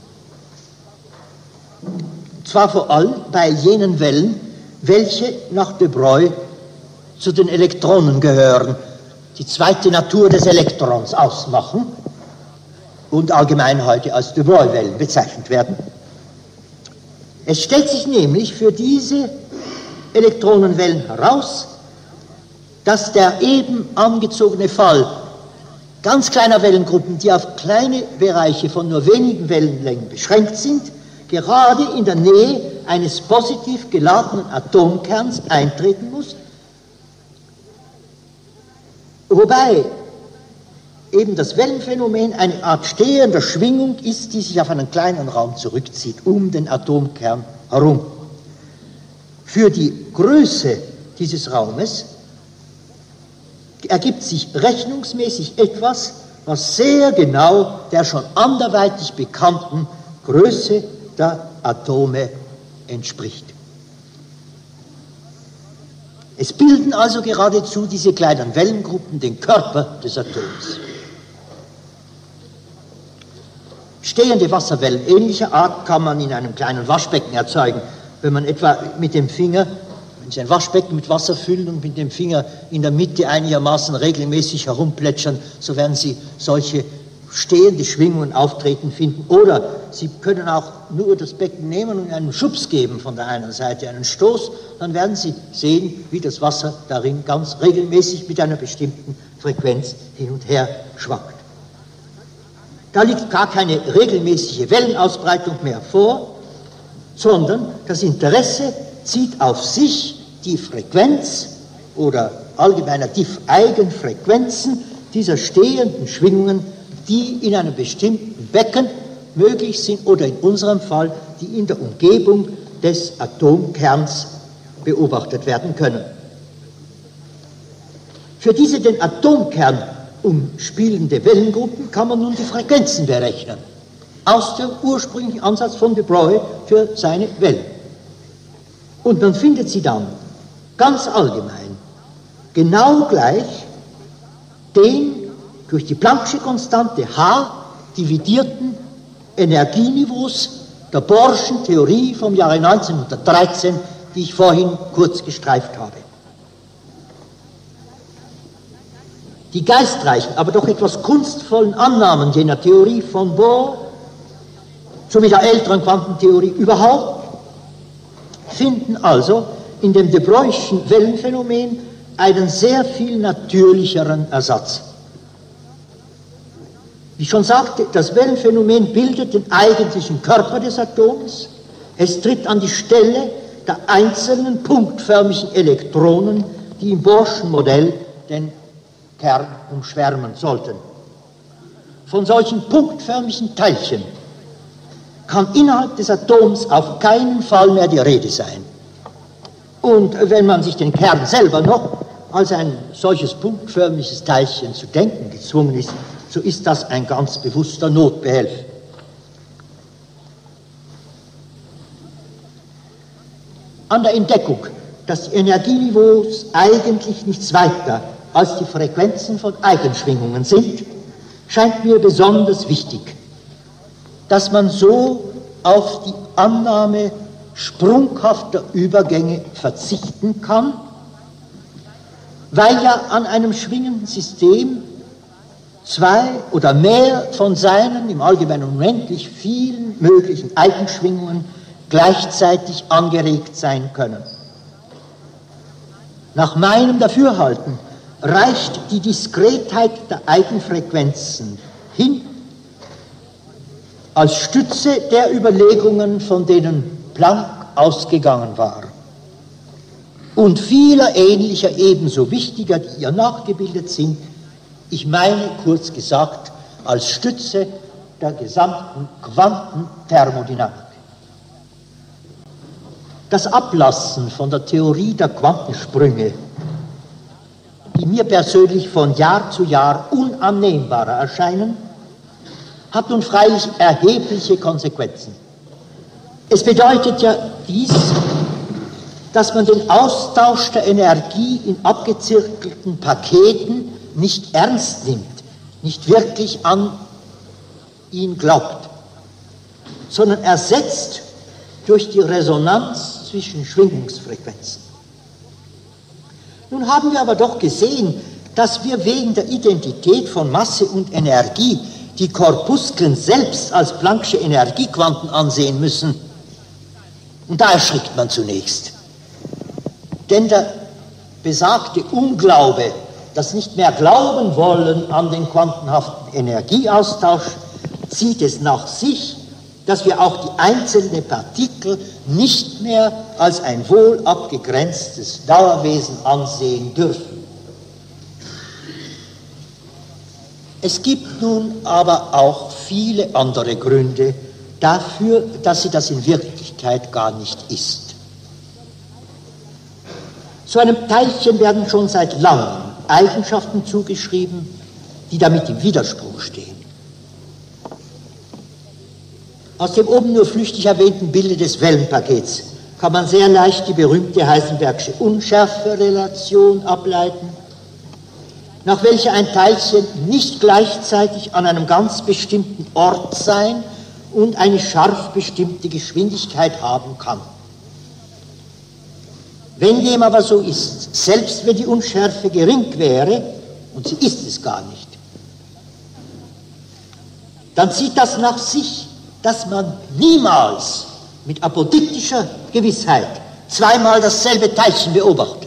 zwar vor allem bei jenen Wellen, welche nach de Broglie zu den Elektronen gehören, die zweite Natur des Elektrons ausmachen und allgemein heute als de Broglie-Wellen bezeichnet werden. Es stellt sich nämlich für diese Elektronenwellen heraus, dass der eben angezogene Fall ganz kleiner Wellengruppen, die auf kleine Bereiche von nur wenigen Wellenlängen beschränkt sind, gerade in der Nähe eines positiv geladenen Atomkerns eintreten muss, wobei eben das Wellenphänomen eine Art stehender Schwingung ist, die sich auf einen kleinen Raum zurückzieht, um den Atomkern herum. Für die Größe dieses Raumes ergibt sich rechnungsmäßig etwas, was sehr genau der schon anderweitig bekannten Größe der Atome entspricht. Es bilden also geradezu diese kleinen Wellengruppen den Körper des Atoms. Stehende Wasserwellen ähnlicher Art kann man in einem kleinen Waschbecken erzeugen. Wenn man etwa mit dem Finger, wenn Sie ein Waschbecken mit Wasser füllen und mit dem Finger in der Mitte einigermaßen regelmäßig herumplätschern, so werden Sie solche stehende Schwingungen auftreten finden. Oder Sie können auch nur das Becken nehmen und einen Schubs geben von der einen Seite, einen Stoß, dann werden Sie sehen, wie das Wasser darin ganz regelmäßig mit einer bestimmten Frequenz hin und her schwankt. Da liegt gar keine regelmäßige Wellenausbreitung mehr vor, sondern das Interesse zieht auf sich die Frequenz oder allgemeiner die Eigenfrequenzen dieser stehenden Schwingungen, die in einem bestimmten Becken möglich sind oder in unserem Fall, die in der Umgebung des Atomkerns beobachtet werden können. Für diese den Atomkern umspielende Wellengruppen kann man nun die Frequenzen berechnen, aus dem ursprünglichen Ansatz von de Broglie für seine Wellen. Und man findet sie dann ganz allgemein genau gleich den durch die Planck'sche Konstante H dividierten Energieniveaus der Bohrschen Theorie vom Jahre neunzehnhundertdreizehn, die ich vorhin kurz gestreift habe. Die geistreichen, aber doch etwas kunstvollen Annahmen jener Theorie von Bohr, somit der älteren Quantentheorie überhaupt, finden also in dem de Broglie'schen Wellenphänomen einen sehr viel natürlicheren Ersatz. Wie ich schon sagte, das Wellenphänomen bildet den eigentlichen Körper des Atoms. Es tritt an die Stelle der einzelnen punktförmigen Elektronen, die im Bohrschen Modell den Kern umschwärmen sollten. Von solchen punktförmigen Teilchen kann innerhalb des Atoms auf keinen Fall mehr die Rede sein. Und wenn man sich den Kern selber noch als ein solches punktförmiges Teilchen zu denken gezwungen ist, so ist das ein ganz bewusster Notbehelf. An der Entdeckung, dass die Energieniveaus eigentlich nichts weiter als die Frequenzen von Eigenschwingungen sind, scheint mir besonders wichtig, dass man so auf die Annahme sprunghafter Übergänge verzichten kann, weil ja an einem schwingenden System zwei oder mehr von seinen im Allgemeinen unendlich vielen möglichen Eigenschwingungen gleichzeitig angeregt sein können. Nach meinem Dafürhalten reicht die Diskretheit der Eigenfrequenzen hin als Stütze der Überlegungen, von denen Planck ausgegangen war, und vieler ähnlicher ebenso wichtiger, die ihr nachgebildet sind, ich meine kurz gesagt als Stütze der gesamten Quantenthermodynamik. Das Ablassen von der Theorie der Quantensprünge, die mir persönlich von Jahr zu Jahr unannehmbarer erscheinen, hat nun freilich erhebliche Konsequenzen. Es bedeutet ja dies, dass man den Austausch der Energie in abgezirkelten Paketen nicht ernst nimmt, nicht wirklich an ihn glaubt, sondern ersetzt durch die Resonanz zwischen Schwingungsfrequenzen. Nun haben wir aber doch gesehen, dass wir wegen der Identität von Masse und Energie die Korpuskeln selbst als Plancksche Energiequanten ansehen müssen. Und da erschrickt man zunächst. Denn der besagte Unglaube, das nicht mehr glauben wollen an den quantenhaften Energieaustausch, zieht es nach sich, dass wir auch die einzelnen Partikel nicht mehr als ein wohl abgegrenztes Dauerwesen ansehen dürfen. Es gibt nun aber auch viele andere Gründe dafür, dass sie das in Wirklichkeit gar nicht ist. So einem Teilchen werden schon seit langem Eigenschaften zugeschrieben, die damit im Widerspruch stehen. Aus dem oben nur flüchtig erwähnten Bilde des Wellenpakets kann man sehr leicht die berühmte Heisenbergsche Unschärferelation ableiten, nach welcher ein Teilchen nicht gleichzeitig an einem ganz bestimmten Ort sein und eine scharf bestimmte Geschwindigkeit haben kann. Wenn dem aber so ist, selbst wenn die Unschärfe gering wäre, und sie ist es gar nicht, dann zieht das nach sich, dass man niemals mit apodiktischer Gewissheit zweimal dasselbe Teilchen beobachtet.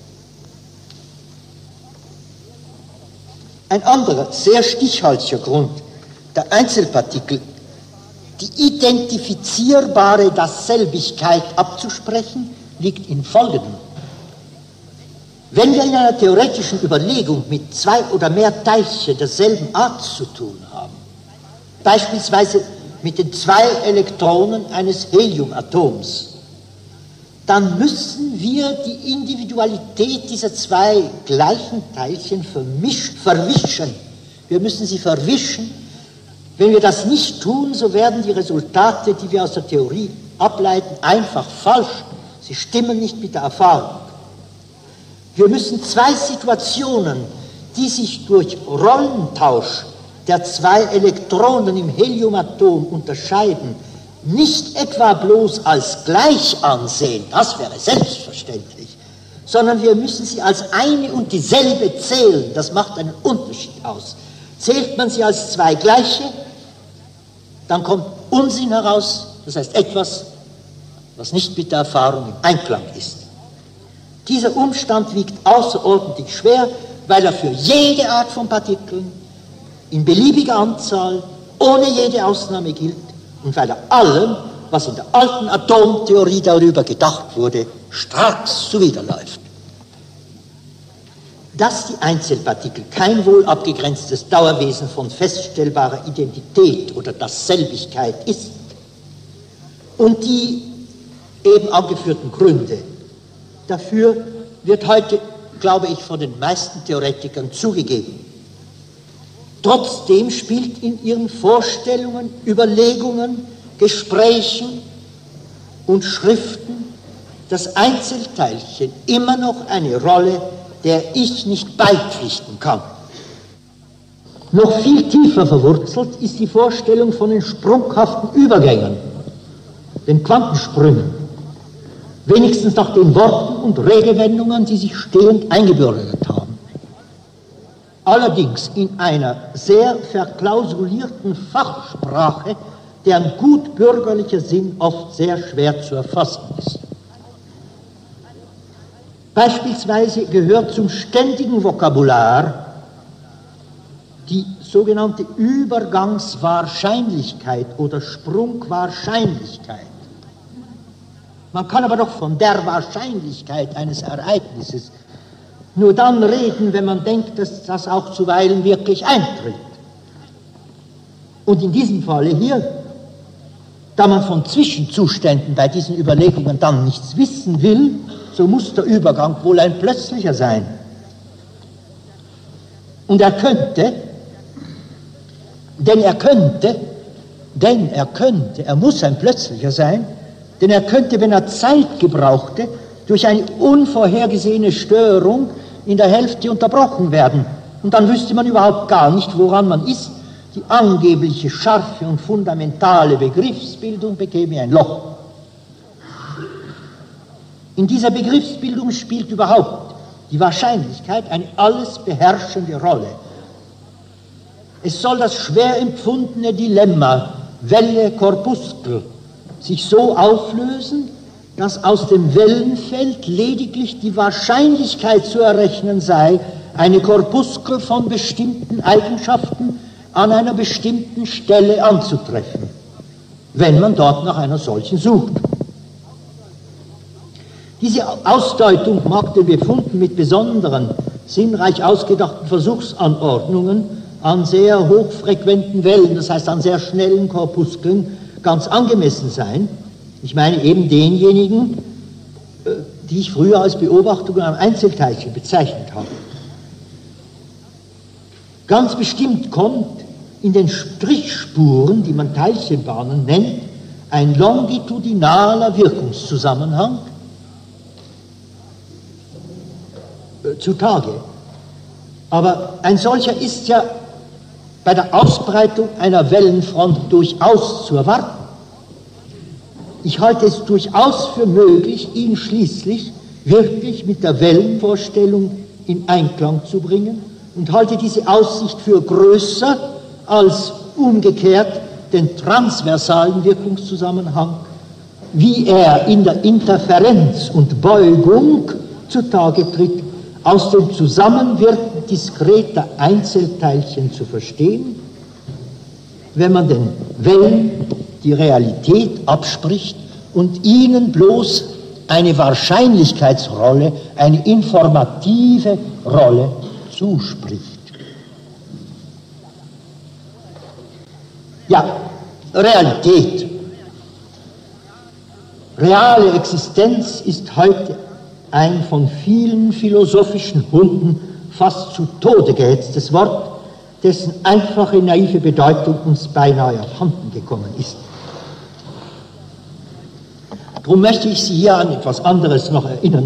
Ein anderer, sehr stichhaltiger Grund der Einzelpartikel, die identifizierbare Dasselbigkeit abzusprechen, liegt in folgendem. Wenn wir in einer theoretischen Überlegung mit zwei oder mehr Teilchen derselben Art zu tun haben, beispielsweise mit den zwei Elektronen eines Heliumatoms, dann müssen wir die Individualität dieser zwei gleichen Teilchen vermischen, verwischen. Wir müssen sie verwischen. Wenn wir das nicht tun, so werden die Resultate, die wir aus der Theorie ableiten, einfach falsch. Sie stimmen nicht mit der Erfahrung. Wir müssen zwei Situationen, die sich durch Rollentausch der zwei Elektronen im Heliumatom unterscheiden, nicht etwa bloß als gleich ansehen, das wäre selbstverständlich, sondern wir müssen sie als eine und dieselbe zählen, das macht einen Unterschied aus. Zählt man sie als zwei gleiche, dann kommt Unsinn heraus, das heißt etwas, was nicht mit der Erfahrung im Einklang ist. Dieser Umstand wiegt außerordentlich schwer, weil er für jede Art von Partikeln in beliebiger Anzahl, ohne jede Ausnahme gilt und weil er allem, was in der alten Atomtheorie darüber gedacht wurde, stracks zuwiderläuft. Dass die Einzelpartikel kein wohl abgegrenztes Dauerwesen von feststellbarer Identität oder Dasselbigkeit ist und die eben angeführten Gründe dafür wird heute, glaube ich, von den meisten Theoretikern zugegeben. Trotzdem spielt in ihren Vorstellungen, Überlegungen, Gesprächen und Schriften das Einzelteilchen immer noch eine Rolle der ich nicht beipflichten kann. Noch viel tiefer verwurzelt ist die Vorstellung von den sprunghaften Übergängen, den Quantensprüngen, wenigstens nach den Worten und Redewendungen, die sich stehend eingebürgert haben. Allerdings in einer sehr verklausulierten Fachsprache, deren gut bürgerlicher Sinn oft sehr schwer zu erfassen ist. Beispielsweise gehört zum ständigen Vokabular die sogenannte Übergangswahrscheinlichkeit oder Sprungwahrscheinlichkeit. Man kann aber doch von der Wahrscheinlichkeit eines Ereignisses nur dann reden, wenn man denkt, dass das auch zuweilen wirklich eintritt. Und in diesem Falle hier, da man von Zwischenzuständen bei diesen Überlegungen dann nichts wissen will, so muss der Übergang wohl ein plötzlicher sein. Und er könnte, denn er könnte, denn er könnte, er muss ein plötzlicher sein, denn er könnte, wenn er Zeit gebrauchte, durch eine unvorhergesehene Störung in der Hälfte unterbrochen werden. Und dann wüsste man überhaupt gar nicht, woran man ist. Die angebliche scharfe und fundamentale Begriffsbildung bekäme ein Loch. In dieser Begriffsbildung spielt überhaupt die Wahrscheinlichkeit eine alles beherrschende Rolle. Es soll das schwer empfundene Dilemma Welle-Korpuskel sich so auflösen, dass aus dem Wellenfeld lediglich die Wahrscheinlichkeit zu errechnen sei, eine Korpuskel von bestimmten Eigenschaften an einer bestimmten Stelle anzutreffen, wenn man dort nach einer solchen sucht. Diese Ausdeutung mag den Befunden mit besonderen, sinnreich ausgedachten Versuchsanordnungen an sehr hochfrequenten Wellen, das heißt an sehr schnellen Korpuskeln, ganz angemessen sein. Ich meine eben denjenigen, die ich früher als Beobachtungen am Einzelteilchen bezeichnet habe. Ganz bestimmt kommt in den Strichspuren, die man Teilchenbahnen nennt, ein longitudinaler Wirkungszusammenhang äh, zutage. Aber ein solcher ist ja bei der Ausbreitung einer Wellenfront durchaus zu erwarten. Ich halte es durchaus für möglich, ihn schließlich wirklich mit der Wellenvorstellung in Einklang zu bringen und halte diese Aussicht für größer als umgekehrt den transversalen Wirkungszusammenhang, wie er in der Interferenz und Beugung zutage tritt, aus dem Zusammenwirken diskreter Einzelteilchen zu verstehen, wenn man den Wellen die Realität abspricht und ihnen bloß eine Wahrscheinlichkeitsrolle, eine informative Rolle zuspricht. Ja, Realität. Reale Existenz ist heute ein von vielen philosophischen Hunden fast zu Tode gehetztes Wort, dessen einfache, naive Bedeutung uns beinahe abhanden gekommen ist. Darum möchte ich Sie hier an etwas anderes noch erinnern.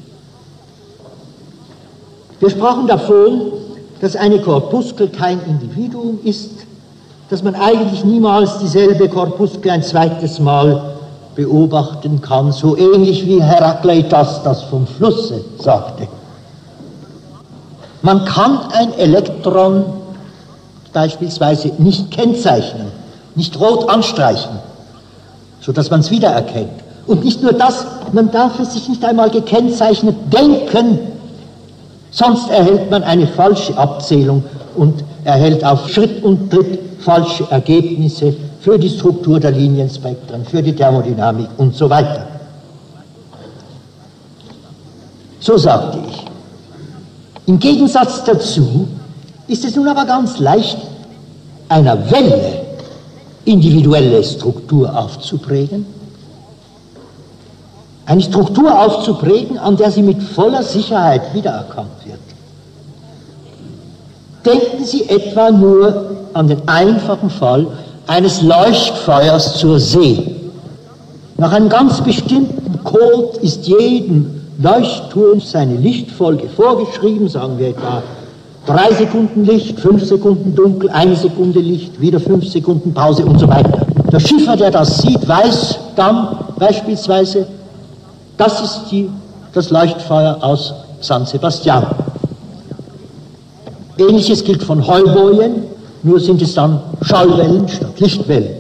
Wir sprachen davon, dass eine Korpuskel kein Individuum ist, dass man eigentlich niemals dieselbe Korpuskel ein zweites Mal beobachten kann, so ähnlich wie Herakleitos das vom Flusse sagte. Man kann ein Elektron beispielsweise nicht kennzeichnen, nicht rot anstreichen, sodass man es wiedererkennt. Und nicht nur das, man darf es sich nicht einmal gekennzeichnet denken, sonst erhält man eine falsche Abzählung und erhält auf Schritt und Tritt falsche Ergebnisse für die Struktur der Linienspektren, für die Thermodynamik und so weiter. So sagte ich. Im Gegensatz dazu ist es nun aber ganz leicht, einer Welle individuelle Struktur aufzuprägen. Eine Struktur aufzuprägen, an der sie mit voller Sicherheit wiedererkannt wird. Denken Sie etwa nur an den einfachen Fall eines Leuchtfeuers zur See. Nach einem ganz bestimmten Code ist jedem Leuchtturm seine Lichtfolge vorgeschrieben, sagen wir etwa drei Sekunden Licht, fünf Sekunden Dunkel, eine Sekunde Licht, wieder fünf Sekunden Pause und so weiter. Der Schiffer, der das sieht, weiß dann beispielsweise, das ist die, das Leuchtfeuer aus San Sebastian. Ähnliches gilt von Heubojen, nur sind es dann Schallwellen statt Lichtwellen.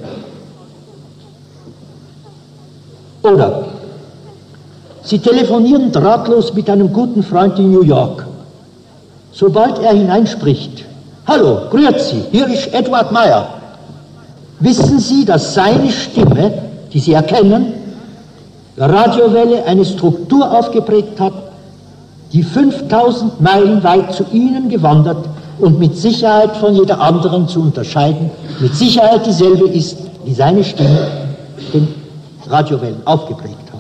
Oder Sie telefonieren drahtlos mit einem guten Freund in New York. Sobald er hineinspricht, hallo, grüezi, hier ist Edward Meyer. Wissen Sie, dass seine Stimme, die Sie erkennen, der Radiowelle eine Struktur aufgeprägt hat, die fünftausend Meilen weit zu Ihnen gewandert und mit Sicherheit von jeder anderen zu unterscheiden, mit Sicherheit dieselbe ist, wie seine Stimme den Radiowellen aufgeprägt hat.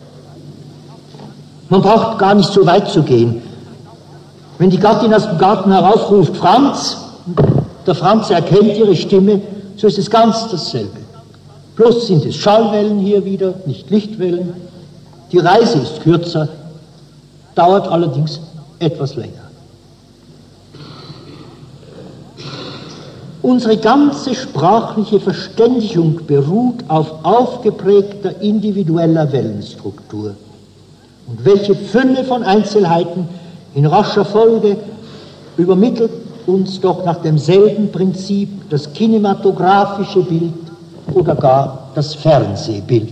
Man braucht gar nicht so weit zu gehen. Wenn die Gattin aus dem Garten herausruft, Franz, der Franz erkennt ihre Stimme, so ist es ganz dasselbe. Bloß sind es Schallwellen hier wieder, nicht Lichtwellen. Die Reise ist kürzer, dauert allerdings etwas länger. Unsere ganze sprachliche Verständigung beruht auf aufgeprägter individueller Wellenstruktur. Und welche Fülle von Einzelheiten in rascher Folge übermittelt uns doch nach demselben Prinzip das kinematografische Bild oder gar das Fernsehbild.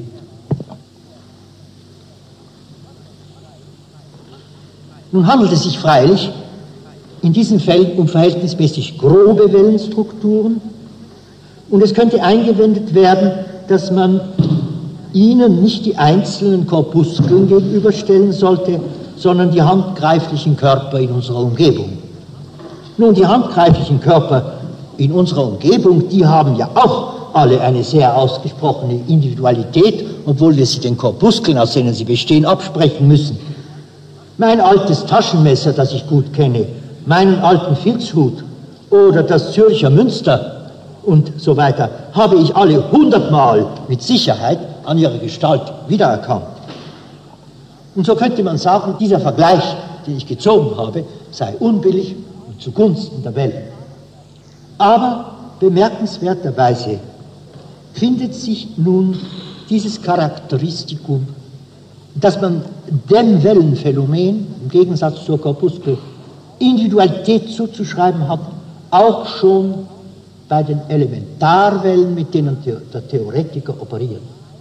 Nun handelt es sich freilich in diesen Fällen um verhältnismäßig grobe Wellenstrukturen und es könnte eingewendet werden, dass man ihnen nicht die einzelnen Korpuskeln gegenüberstellen sollte, sondern die handgreiflichen Körper in unserer Umgebung. Nun, die handgreiflichen Körper in unserer Umgebung, die haben ja auch alle eine sehr ausgesprochene Individualität, obwohl wir sie den Korpuskeln, aus denen sie bestehen, absprechen müssen. Mein altes Taschenmesser, das ich gut kenne, meinen alten Filzhut oder das Zürcher Münster und so weiter, habe ich alle hundertmal mit Sicherheit an ihrer Gestalt wiedererkannt. Und so könnte man sagen, dieser Vergleich, den ich gezogen habe, sei unbillig und zugunsten der Welt. Aber bemerkenswerterweise findet sich nun dieses Charakteristikum, dass man dem Wellenphänomen, im Gegensatz zur Korpuskel, Individualität zuzuschreiben hat, auch schon bei den Elementarwellen, mit denen der Theoretiker operiert.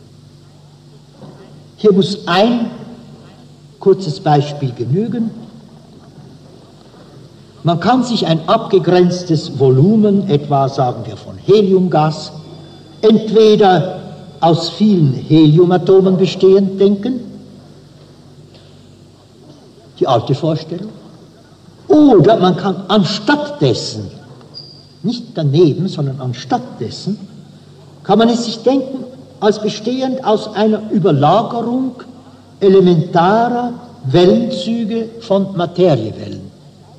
Hier muss ein kurzes Beispiel genügen. Man kann sich ein abgegrenztes Volumen, etwa sagen wir von Heliumgas, entweder aus vielen Heliumatomen bestehend denken, die alte Vorstellung, oder man kann anstatt dessen, nicht daneben, sondern anstatt dessen, kann man es sich denken als bestehend aus einer Überlagerung elementarer Wellenzüge von Materiewellen.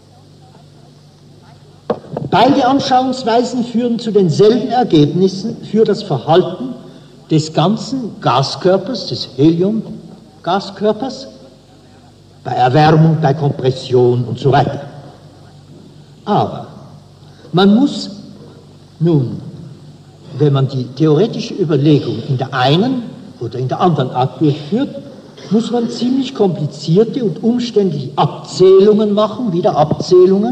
Beide Anschauungsweisen führen zu denselben Ergebnissen für das Verhalten des ganzen Gaskörpers, des Heliumgaskörpers, bei Erwärmung, bei Kompression und so weiter. Aber man muss nun, wenn man die theoretische Überlegung in der einen oder in der anderen Art durchführt, muss man ziemlich komplizierte und umständliche Abzählungen machen, wieder Abzählungen,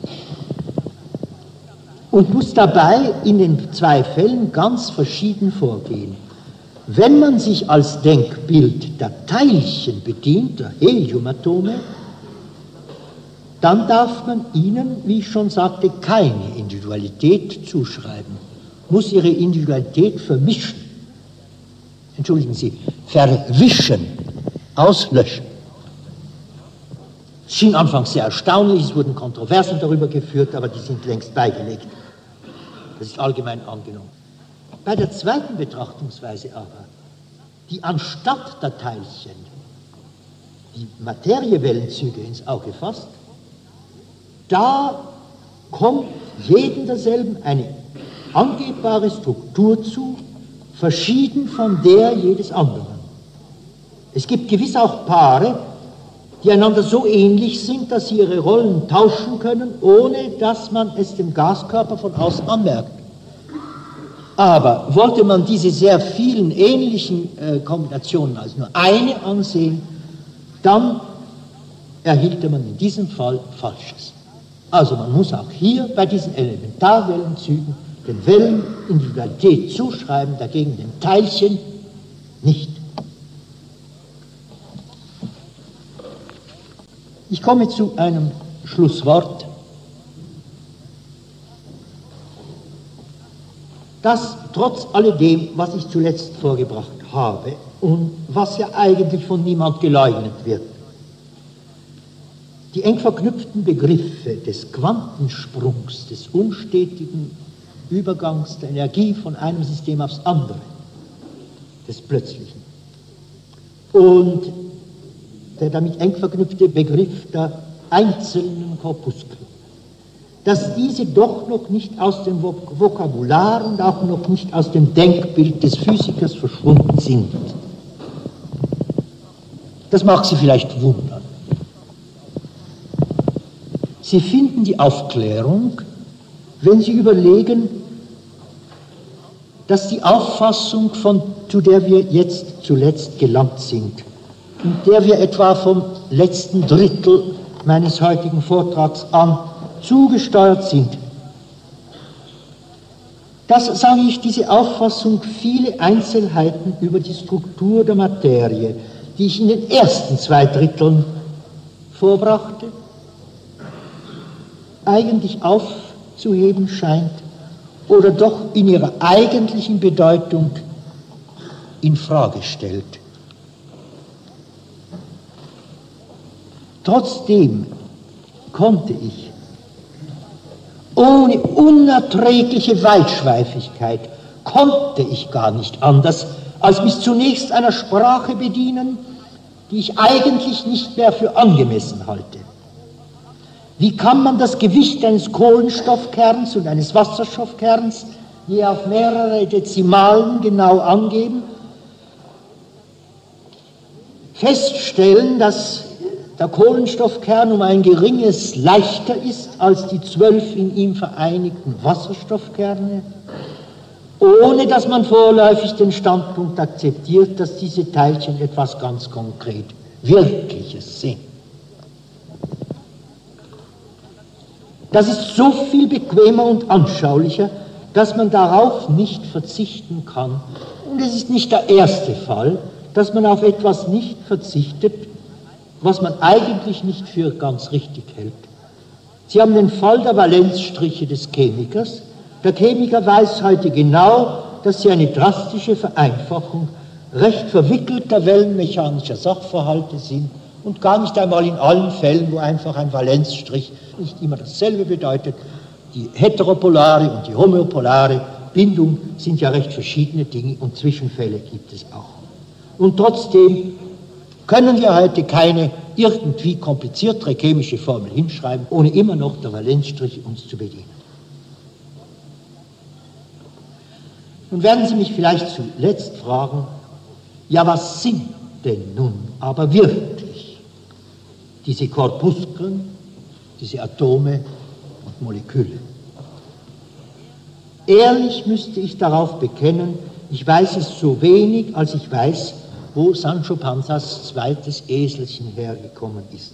und muss dabei in den zwei Fällen ganz verschieden vorgehen. Wenn man sich als Denkbild der Teilchen bedient, der Heliumatome, dann darf man ihnen, wie ich schon sagte, keine Individualität zuschreiben, muss ihre Individualität vermischen, entschuldigen Sie, verwischen, auslöschen. Es schien anfangs sehr erstaunlich, es wurden Kontroversen darüber geführt, aber die sind längst beigelegt. Das ist allgemein angenommen. Bei der zweiten Betrachtungsweise aber, die anstatt der Teilchen die Materiewellenzüge ins Auge fasst, da kommt jedem derselben eine angebbare Struktur zu, verschieden von der jedes anderen. Es gibt gewiss auch Paare, die einander so ähnlich sind, dass sie ihre Rollen tauschen können, ohne dass man es dem Gaskörper von außen anmerkt. Aber wollte man diese sehr vielen ähnlichen äh, Kombinationen als nur eine ansehen, dann erhielte man in diesem Fall Falsches. Also man muss auch hier bei diesen Elementarwellenzügen den Wellen Individualität zuschreiben, dagegen den Teilchen nicht. Ich komme zu einem Schlusswort, das trotz alledem, was ich zuletzt vorgebracht habe und was ja eigentlich von niemand geleugnet wird, die eng verknüpften Begriffe des Quantensprungs, des unstetigen Übergangs der Energie von einem System aufs andere, des Plötzlichen, und der damit eng verknüpfte Begriff der einzelnen Korpuskel, dass diese doch noch nicht aus dem Vok- Vokabular und auch noch nicht aus dem Denkbild des Physikers verschwunden sind. Das mag Sie vielleicht wundern. Sie finden die Aufklärung, wenn Sie überlegen, dass die Auffassung, von, zu der wir jetzt zuletzt gelangt sind, und der wir etwa vom letzten Drittel meines heutigen Vortrags an zugesteuert sind, dass, sage ich, diese Auffassung viele Einzelheiten über die Struktur der Materie, die ich in den ersten zwei Dritteln vorbrachte, eigentlich aufzuheben scheint oder doch in ihrer eigentlichen Bedeutung in Frage stellt. Trotzdem konnte ich ohne unerträgliche Weitschweifigkeit, konnte ich gar nicht anders, als mich zunächst einer Sprache bedienen, die ich eigentlich nicht mehr für angemessen halte. Wie kann man das Gewicht eines Kohlenstoffkerns und eines Wasserstoffkerns je auf mehrere Dezimalen genau angeben? Feststellen, dass der Kohlenstoffkern um ein geringes leichter ist als die zwölf in ihm vereinigten Wasserstoffkerne, ohne dass man vorläufig den Standpunkt akzeptiert, dass diese Teilchen etwas ganz konkret Wirkliches sind. Das ist so viel bequemer und anschaulicher, dass man darauf nicht verzichten kann. Und es ist nicht der erste Fall, dass man auf etwas nicht verzichtet, was man eigentlich nicht für ganz richtig hält. Sie haben den Fall der Valenzstriche des Chemikers. Der Chemiker weiß heute genau, dass sie eine drastische Vereinfachung recht verwickelter wellenmechanischer Sachverhalte sind und gar nicht einmal in allen Fällen, wo einfach ein Valenzstrich nicht immer dasselbe bedeutet. Die heteropolare und die homöopolare Bindung sind ja recht verschiedene Dinge und Zwischenfälle gibt es auch. Und trotzdem können wir heute keine irgendwie kompliziertere chemische Formel hinschreiben, ohne immer noch der Valenzstrich uns zu bedienen. Nun werden Sie mich vielleicht zuletzt fragen, ja, was sind denn nun aber wirklich diese Korpuskeln, diese Atome und Moleküle? Ehrlich müsste ich darauf bekennen, ich weiß es so wenig, als ich weiß, wo Sancho Panzas zweites Eselchen hergekommen ist.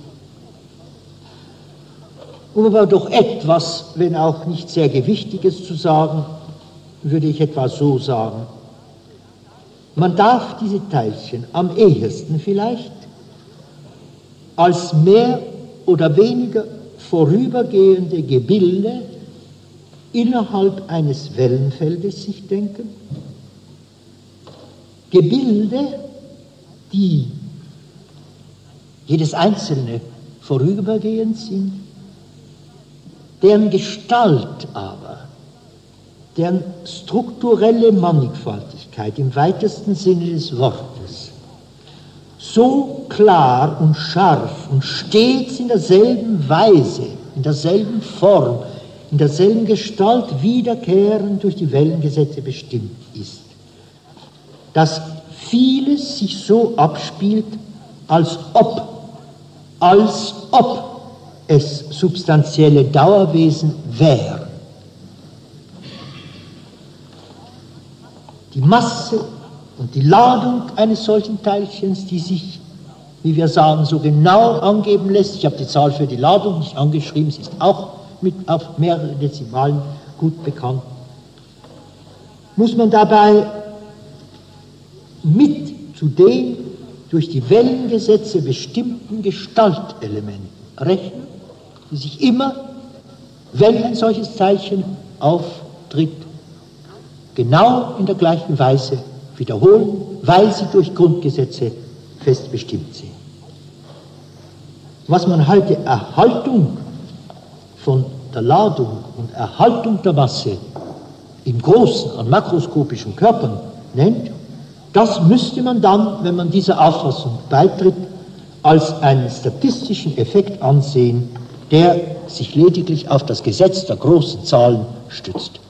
Um aber doch etwas, wenn auch nicht sehr Gewichtiges zu sagen, würde ich etwa so sagen: Man darf diese Teilchen am ehesten vielleicht als mehr oder weniger vorübergehende Gebilde innerhalb eines Wellenfeldes sich denken. Gebilde, die jedes einzelne vorübergehend sind, deren Gestalt aber, deren strukturelle Mannigfaltigkeit im weitesten Sinne des Wortes so klar und scharf und stets in derselben Weise, in derselben Form, in derselben Gestalt wiederkehrend durch die Wellengesetze bestimmt ist, dass vieles sich so abspielt, als ob als ob es substanzielle Dauerwesen wären. Die Masse und die Ladung eines solchen Teilchens, die sich, wie wir sagen, so genau angeben lässt, ich habe die Zahl für die Ladung nicht angeschrieben, sie ist auch mit auf mehrere Dezimalen gut bekannt, muss man dabei mit zu den durch die Wellengesetze bestimmten Gestaltelementen rechnen, die sich immer, wenn ein solches Teilchen auftritt, genau in der gleichen Weise wiederholen, weil sie durch Grundgesetze fest bestimmt sind. Was man heute Erhaltung von der Ladung und Erhaltung der Masse in großen und makroskopischen Körpern nennt, das müsste man dann, wenn man dieser Auffassung beitritt, als einen statistischen Effekt ansehen, der sich lediglich auf das Gesetz der großen Zahlen stützt.